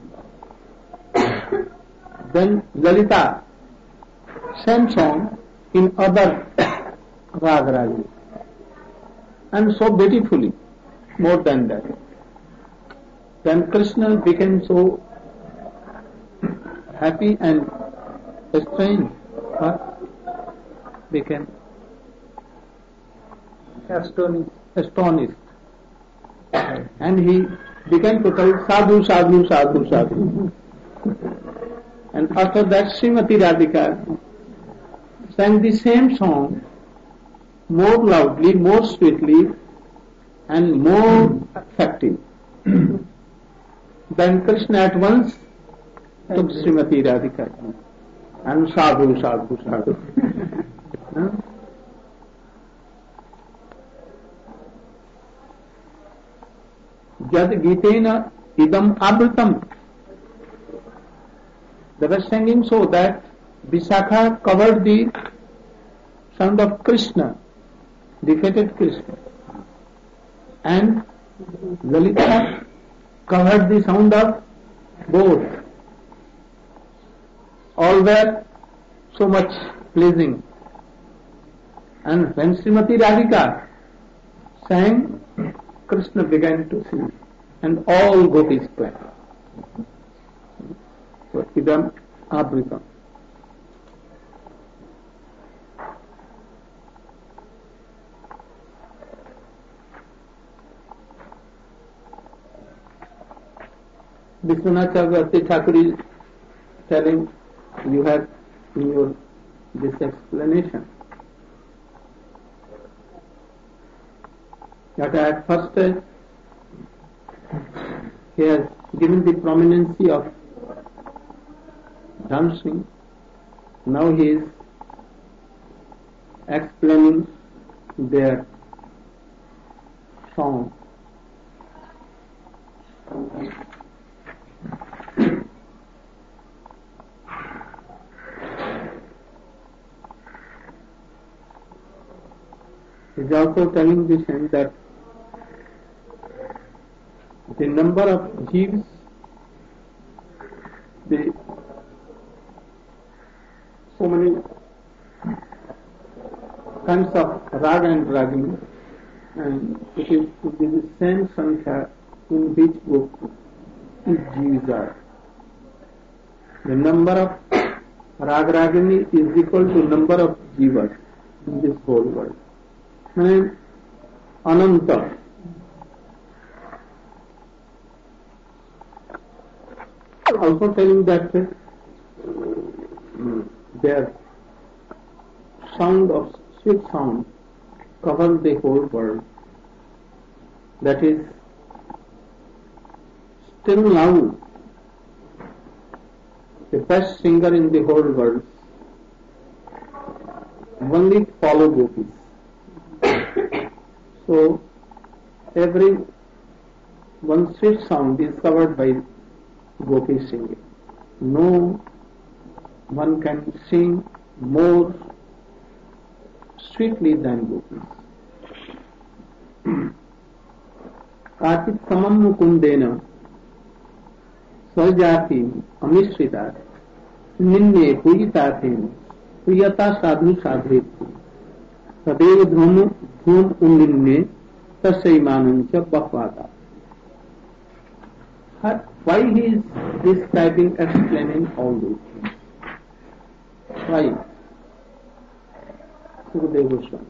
Then Lalita, same song in other rag ragini, and so beautifully, more than that. Then Krishna became so happy and strange, became astonished. And he began to tell sadhu, sadhu, sadhu, sadhu. And after that Srimati Radhika sang the same song more loudly, more sweetly and more effective. Then Krishna at once took Srimati Radhika and sadhu, sadhu, sadhu. Jad Gitena idam abritam. They were singing so that Vishakha covered the sound of Krishna, defeated Krishna, and Lalita covered the sound of both. All were so much pleasing. And when Srimati Radhika sang, Krishna began to sing, and all gopis clapped. So, idam abritam. Vishwanath Chakravarti Thakur is telling, you have in your this explanation, that at first he has given the prominency of dancing. Now he is explaining their song. He is also telling this end that the number of jivas, so many kinds of rag and ragini, and it is to be the same sankhya in which book is jivas are. The number of rag ragini is equal to number of jivas in this whole world. And Ananta. Also telling that their sound of sweet sound covers the whole world. that is still now the best singer in the whole world, only follow gopis. So every one sweet sound is covered by gopi singing. No one can sing more sweetly than gopis. Katit samam mukundena स्वजाति अमिश्रिता निन्ने पूजिता प्रियता साधु साधेत सदैव ध्रुम धूम उन्निन्ने तस्यैमानं च बह्वाता. Why he is describing, explaining all these things? Why? Sukadeva Goswami.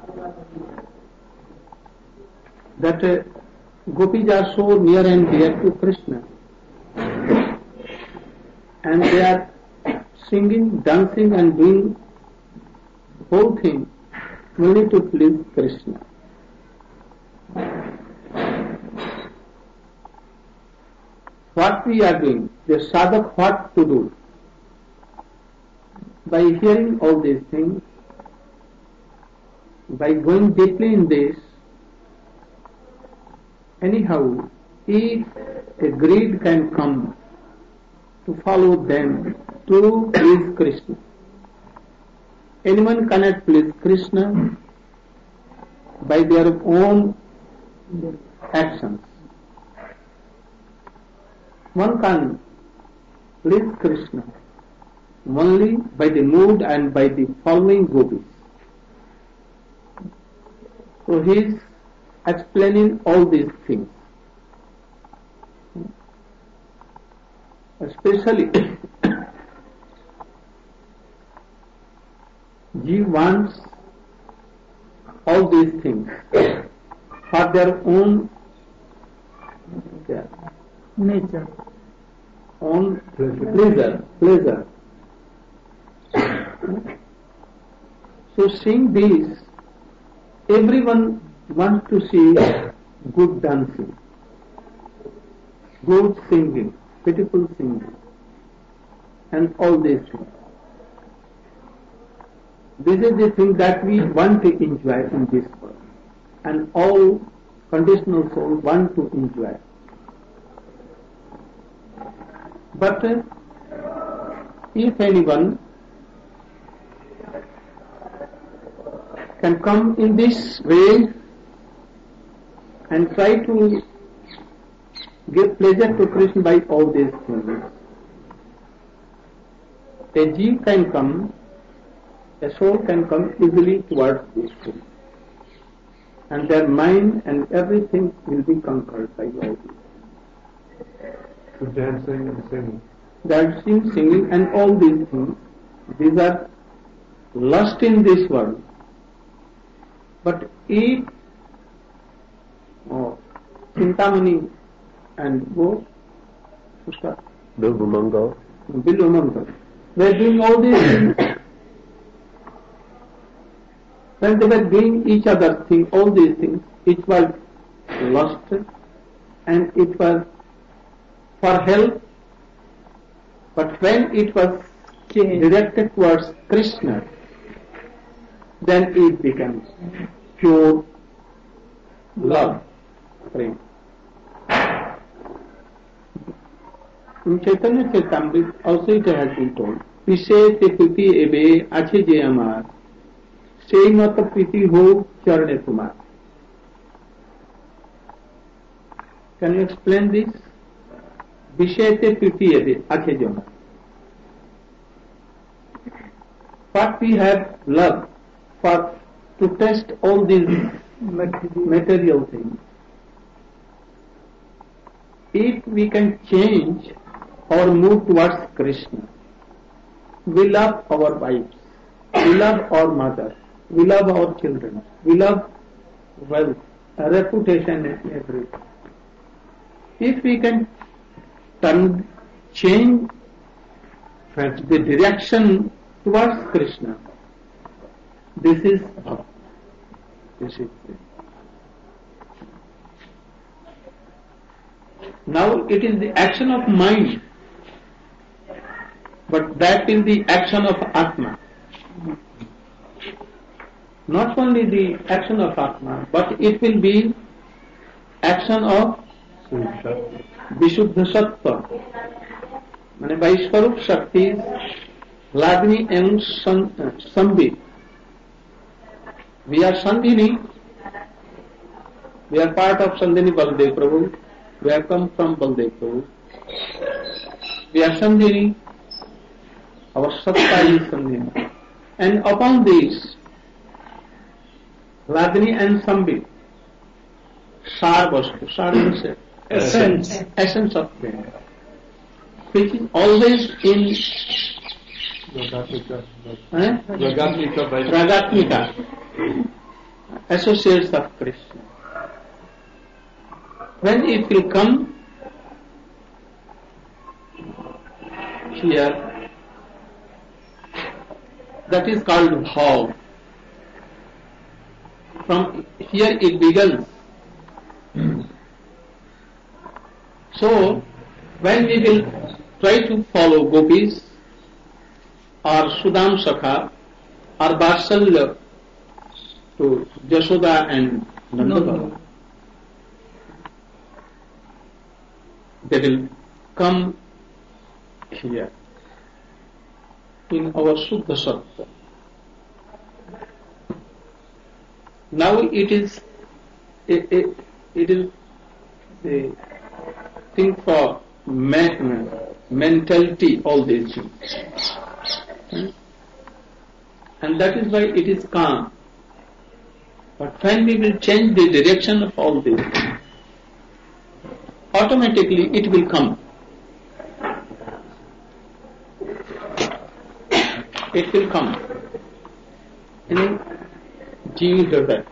That gopis are so near and dear to Krishna, and they are singing, dancing and doing whole thing only to please Krishna. What we are doing, the sadhak what to do? By hearing all these things, by going deeply in this, anyhow, if a greed can come to follow them to please Krishna. Anyone cannot please Krishna by their own actions. One can please Krishna only by the mood and by the following gopis. So he is explaining all these things. Especially, Jeev wants all these things for their own nature, own pleasure. So seeing this, everyone wants to see good dancing, good singing, beautiful singing, and all these things. This is the thing that we want to enjoy in this world, and all conditional souls want to enjoy. But if anyone can come in this way and try to give pleasure to Krishna by all these things, a jeev can come, a soul can come easily towards these things, and their mind and everything will be conquered by all these. So dancing and singing. Dancing, singing and all these things, these are lust in this world. But if Chintamani and Bilvamangal, they are doing all these things. When they were doing each other's thing, all these things, it was lust and it was for help. But when it was directed towards Krishna, then it becomes pure love. Prem. In Chaitanya Charitamrita also it has been told, Pishe te priti ebe ache je amar, sei mata priti ho charne tumar. Can you explain this? Pishe te priti ebe ache je amar. What we have love for to test all these material things. If we can change or move towards Krishna, we love our wives, we love our mother, we love our children, we love wealth, reputation and everything. If we can change the direction towards Krishna, this is bhakti. This is it. Now it is the action of mind, but that is the action of Atma. Not only the action of Atma, but it will be action of Vishuddha Sattva. Mane by Swarup Shakti, Hladni and Sambhi. We are Sandhini. We are part of Sandhini Baldev Prabhu. We have come from Baldev Prabhu. We are Sandhini. Our Satta is Sandhini. And upon this, Hladni and Sambhi, Sar Vastu, Sar means essence of Prema, which is always in Ragatmika, associates of Krishna. When it will come here, that is called Bhav. From here it begins. So, when we will try to follow Gopis or Sudam Sakha or Vatsalya to Jashoda and Nanda, they will come here in our Suddha Sattva. Now it is the thing for mentality, all these things. And that is why it is calm. But when we will change the direction of all this, automatically it will come. It will come. Jeev does that.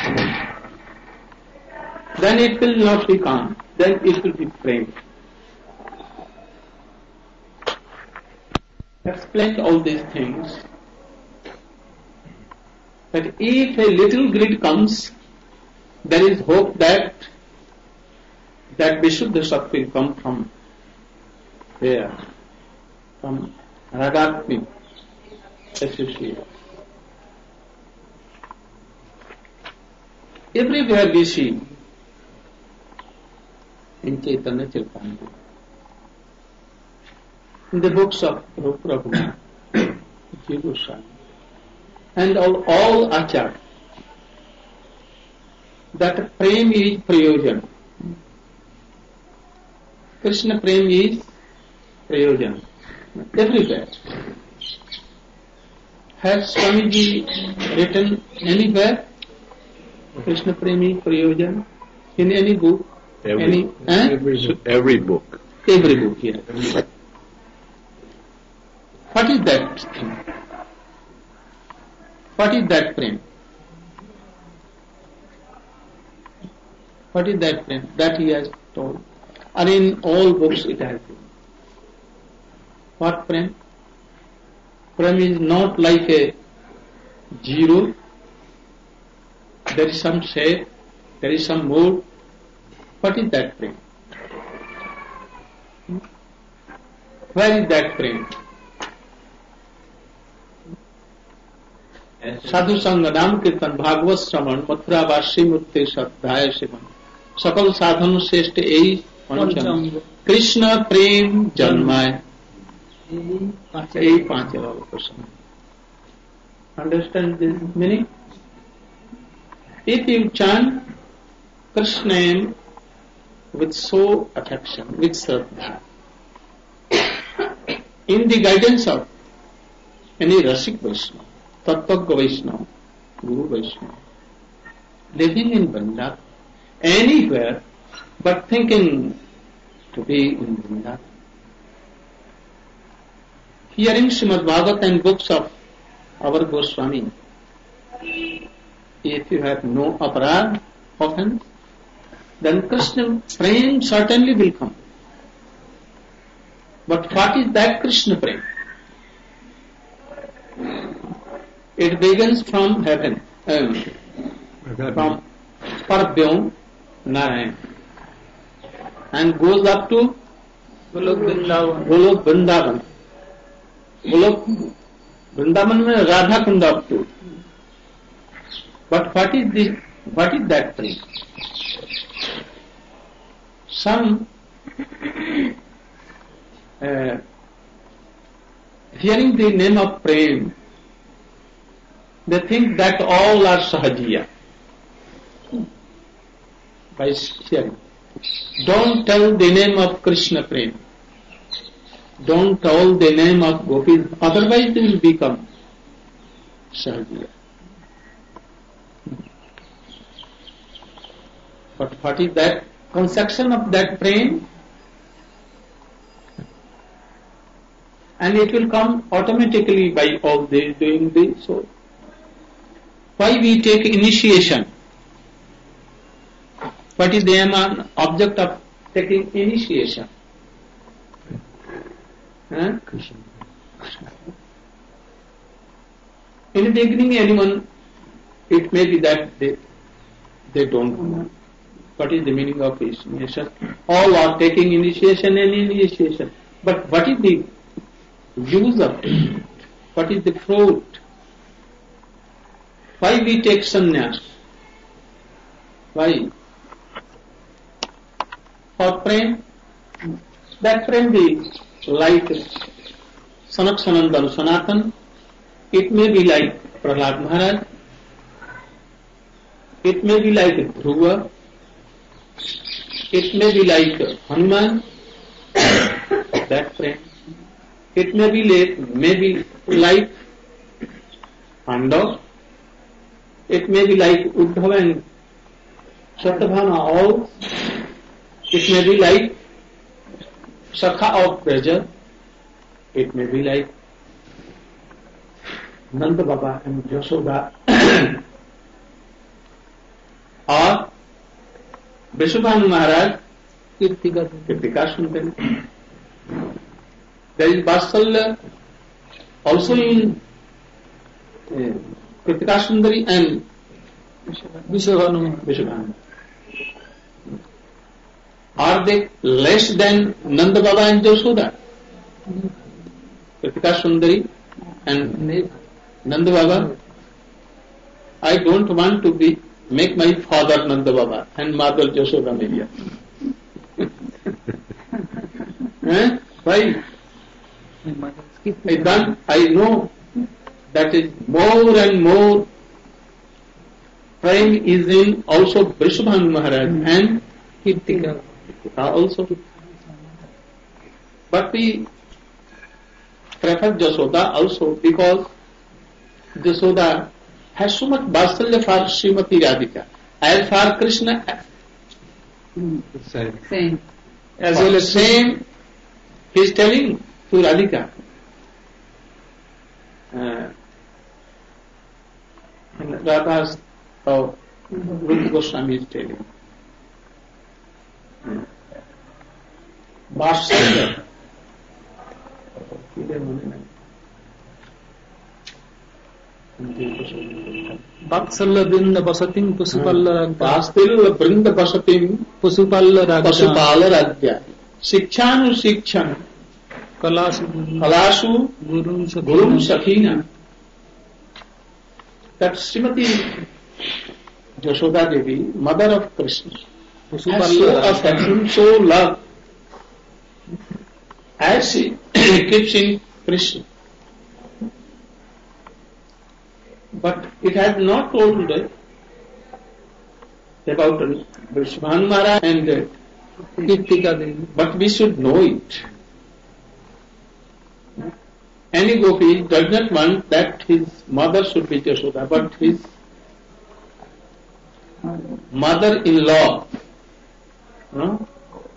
Then it will not be calm. Then it will be prema. Explain all these things. That if a little greed comes, there is hope that Vishuddha Sattva will come from there, from Ragatmi association. Everywhere we see in Chaitanya Charitamrita, in the books of Rupa Raghunath, Jiva Goswami, and all Acharya, that prem is prayojan. Krishna prem is prayojan. Everywhere. Has Swamiji written anywhere Krishna premi prayojan in any book? Every book. Every book, yeah. What is that thing? What is that prem? What is that prem? That he has told. And in all books it has been. What prem? Prem is not like a zero. There is some shape, there is some mood. What is that prem? Where is that prem? Sadhu Sangha, Nam Kirtan, Bhagavad Shravan, Mathura Vashi Murte Sadhaya Shivan, Sakal Sadhanu Seshte Ei Pancham, Krishna Prem Janmay. Ei Pancham. Understand this meaning? If you chant Krishna name with so affection, with Shraddha, in the guidance of any Rasik Vaishnava, Tattvagga Vaishnava, Guru Vaishnava, living in Vrindavan, anywhere but thinking to be in Vrindavan, hearing Srimad Bhagavat and books of our Goswami, if you have no aparad offense, then Krishna prem certainly will come. But what is that Krishna prem? It begins from heaven, from Parabhyam Narayan. and goes up to Golok Vrindavan. Golok Vrindavan. Golok Vrindavan means Radha Kund up to. But what is that thing? Some hearing the name of Prem, they think that all are Sahajiya. By hearing. Don't tell the name of Krishna Prem. Don't tell the name of Gopis, otherwise they will become Sahajiya. But what is that conception of that Prem? And it will come automatically by all this doing this. So, why we take initiation? What is the object of taking initiation? In the beginning, anyone, it may be that they don't know what is the meaning of initiation. All are taking initiation and initiation. But what is the use of it? What is the fruit? Why we take sannyas? Why? For Prem, that Prem be like Sanak Sanandan Sanatan, it may be like Prahlad Maharaj, it may be like Dhruva, it may be like Hanuman, that Prem. It may be like Pandav, it may be like Uddhava and Satyabhama all. It may be like Sakha of Praja. It may be like Nanda Baba and Yashoda or Vishwabhanu Maharaj, Kirtika Sundan. There is Vatsalya also in Kirtika Sundari and Vishwabhanu. Are they less than Nanda Baba and Yashoda? Kritika Sundari and Nanda Baba? I don't want to make my father Nanda Baba and mother Yashoda Maya. Why? I know that is more and more Prem is in also Vishwabhanu Maharaj and Kirtika also. But we prefer Jasoda also because Jasoda has so much Vatsalya for Srimati Radhika. As for Krishna, Same. As well as same, he is telling to Radhika. And Radha's Rupa Goswami is telling. Vatsalya. Vatsalya Vrinda Basatim Pusupalla Vatsalya Vrinda Basatim Pusupalla Rajya Sikshanu Shikshan Kalasu Gurum Sakhina. That Srimati Jashoda Devi, mother of Krishna, has so affection, so love, as she keeps in Krishna. But it has not told about Vishwabhanu Maharaj and Kirtika Devi, but we should know it. Any gopi does not want that his mother should be Jashoda, but his mother-in-law. No?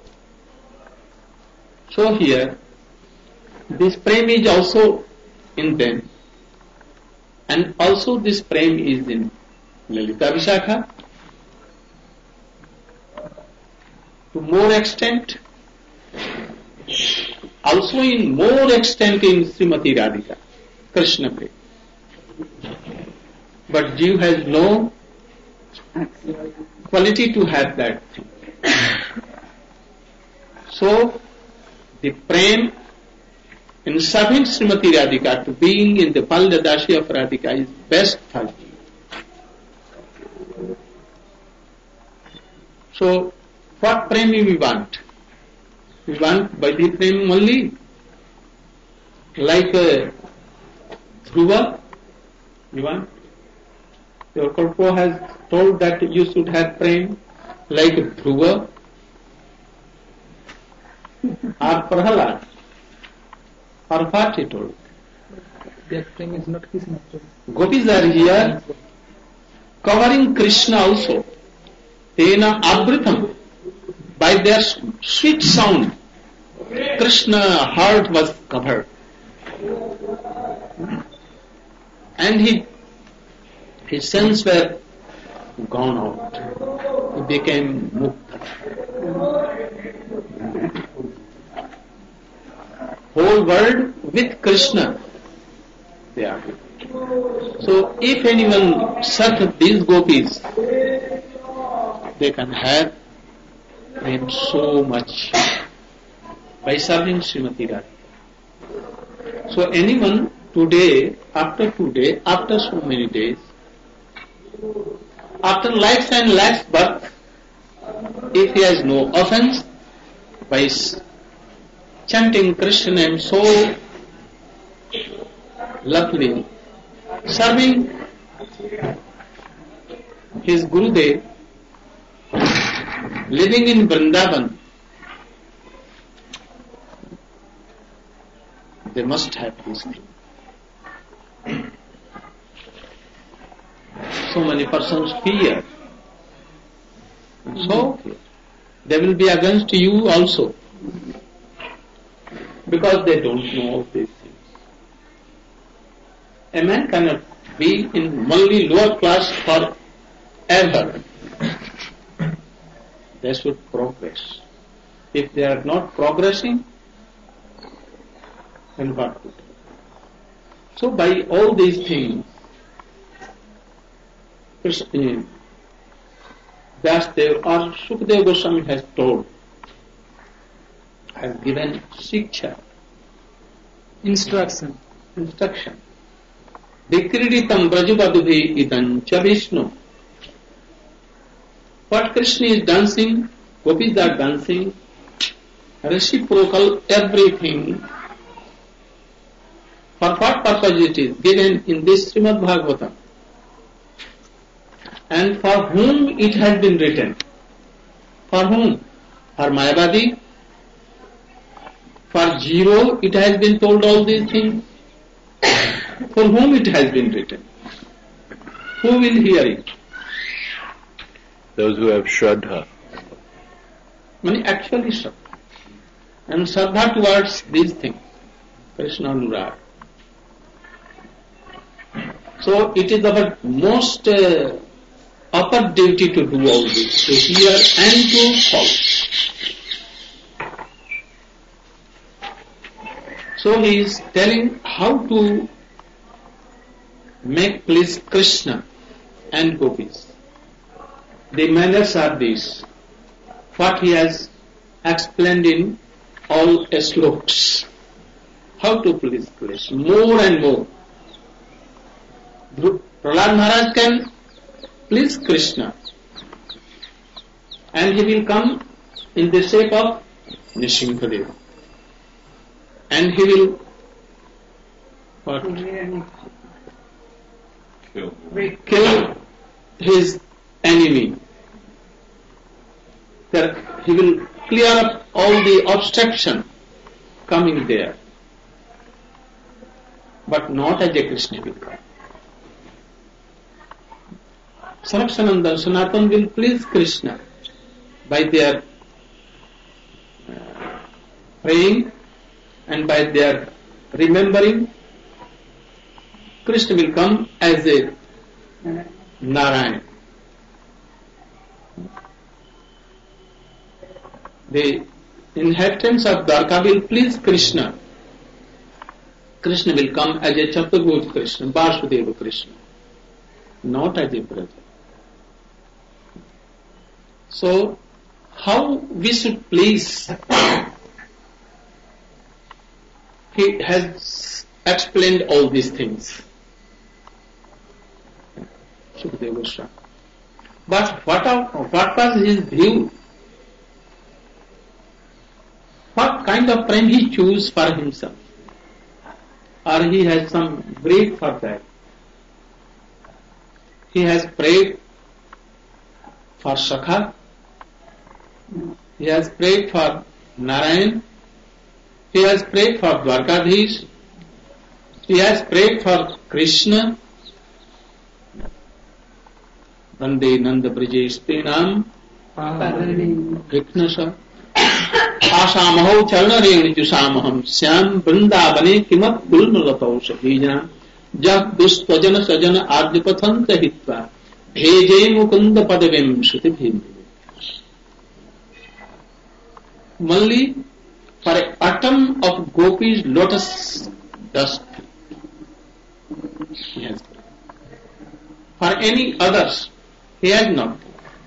So here, this Prem is also in them. And also this Prem is in Lalita Vishakha. To more extent, also in more extent in Srimati Radhika, Krishna Prem. But Jiva has no quality to have that thing. So, the prem in serving Srimati Radhika, to being in the Palladashi of Radhika is best for you. So, what prem we want? We want Vaidhi prem only, like Dhruva. You want? Your Kalpo has told that you should have prem like Dhruva or Prahalad. Or what he told? That prem is not Krishna. Gopis are here covering Krishna also. Tena Abritam. By their sweet sound, Krishna heart was covered. And his senses were gone out. He became mukta. Whole world with Krishna, they are. So if anyone such these gopis, they can have prem so much by serving Srimati Radhika. So anyone today, after so many days, after lakhs and lakhs birth, if he has no offense, by chanting Krishna name so lovely, serving his Gurudev, living in Vrindavan, they must have this thing. So many persons fear. So they will be against you also, because they don't know of these things. A man cannot be in only lower class forever. They should progress. If they are not progressing, then what would? So by all these things, Vyasdev or Sukadeva Goswami has told, has given Shiksha, Instruction. Vikriditam Brajavadubhi idam cha Vishnu. What Krishna is dancing, gopis are dancing, reciprocal everything. For what purpose it is given in this Srimad Bhagavatam? And for whom it has been written? For whom? For Mayavadi? For zero it has been told all these things? For whom it has been written? Who will hear it? Those who have Shraddha. Actually Shraddha. And Shraddha towards these things. Krishna Anurag. So it is our most upper duty to do all this, to hear and to follow. So he is telling how to make please Krishna and gopis. The manners are these. What he has explained in all slokas. How to please Krishna more and more. Prahlad Maharaj can please Krishna, and he will come in the shape of Nishingadeva, and he will kill his enemy. He will clear up all the obstruction coming there, but not as a Krishna will come. Sarakshananda, Sanatan will please Krishna by their praying and by their remembering. Krishna will come as a Narayan. The inhabitants of Dwarka will please Krishna. Krishna will come as a Chaturbuj Krishna, Vasudeva Krishna, not as a brother. So, how we should please he has explained all these things. Sukadeva Goswami. But what was his view? What kind of prem he chose for himself? Or he has some breed for that? He has prayed for Sakha. He has prayed for Narayan. He has prayed for Dwarkadhish. He has prayed for Krishna. Vande Nanda Brajestrinam Viknasa Asamaho Charnareni Jusamaham Syam Vrindavane Kimat Gulnulato Sabhijana Jab Dustvajana Sajana Ardhipathanta Hitva Bheje Mukunda Padavim Shruti Bhim. Only for an atom of Gopi's lotus dust he has prayed. For any others he has not.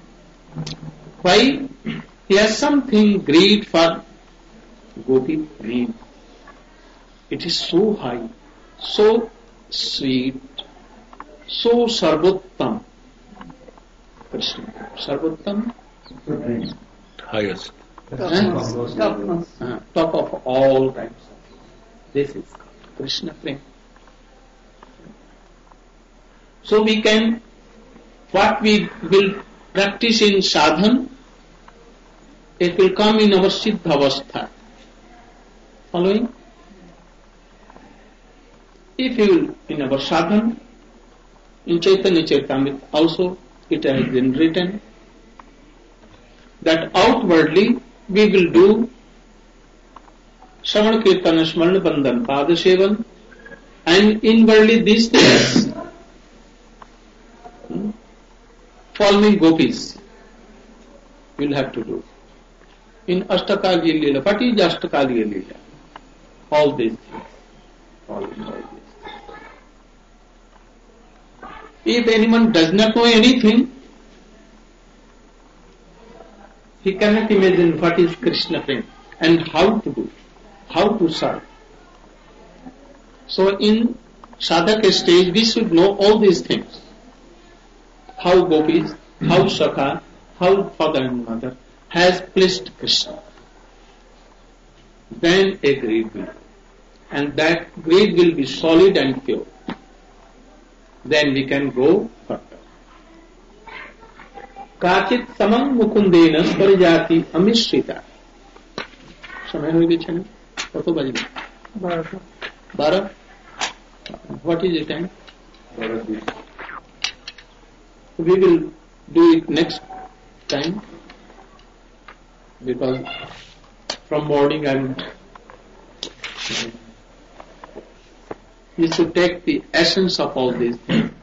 Why? He has something great for Gopi Prem. It is so high, so sweet, so Sarvottam. Krishna. Sarvottam? Highest. Top of all times. This is Krishna Prem. So we can, what we will practice in sadhan, it will come in our siddha avastha. Following? If you will, in our sadhan, in Chaitanya Charitamrita also it has been written that outwardly we will do Shravan Kirtana Smarana Bandhan Padasevan, and inwardly these things following gopis you will have to do. In Ashtakaliya Leela, what is Ashtakaliya Leela? All these things. All these things. If anyone does not know anything, he cannot imagine what is Krishna Prem and how to do, how to serve. So in sadhaka stage we should know all these things. How gopis, how Sakha, how father and mother has placed Krishna. Then a greed will. And that greed will be solid and pure. Then we can go further. Kachit samam mukundena parijati amishrita. Samay hoye chane? Kato baji? 12. What is the time? We will do it next time, because from morning we should take the essence of all these things.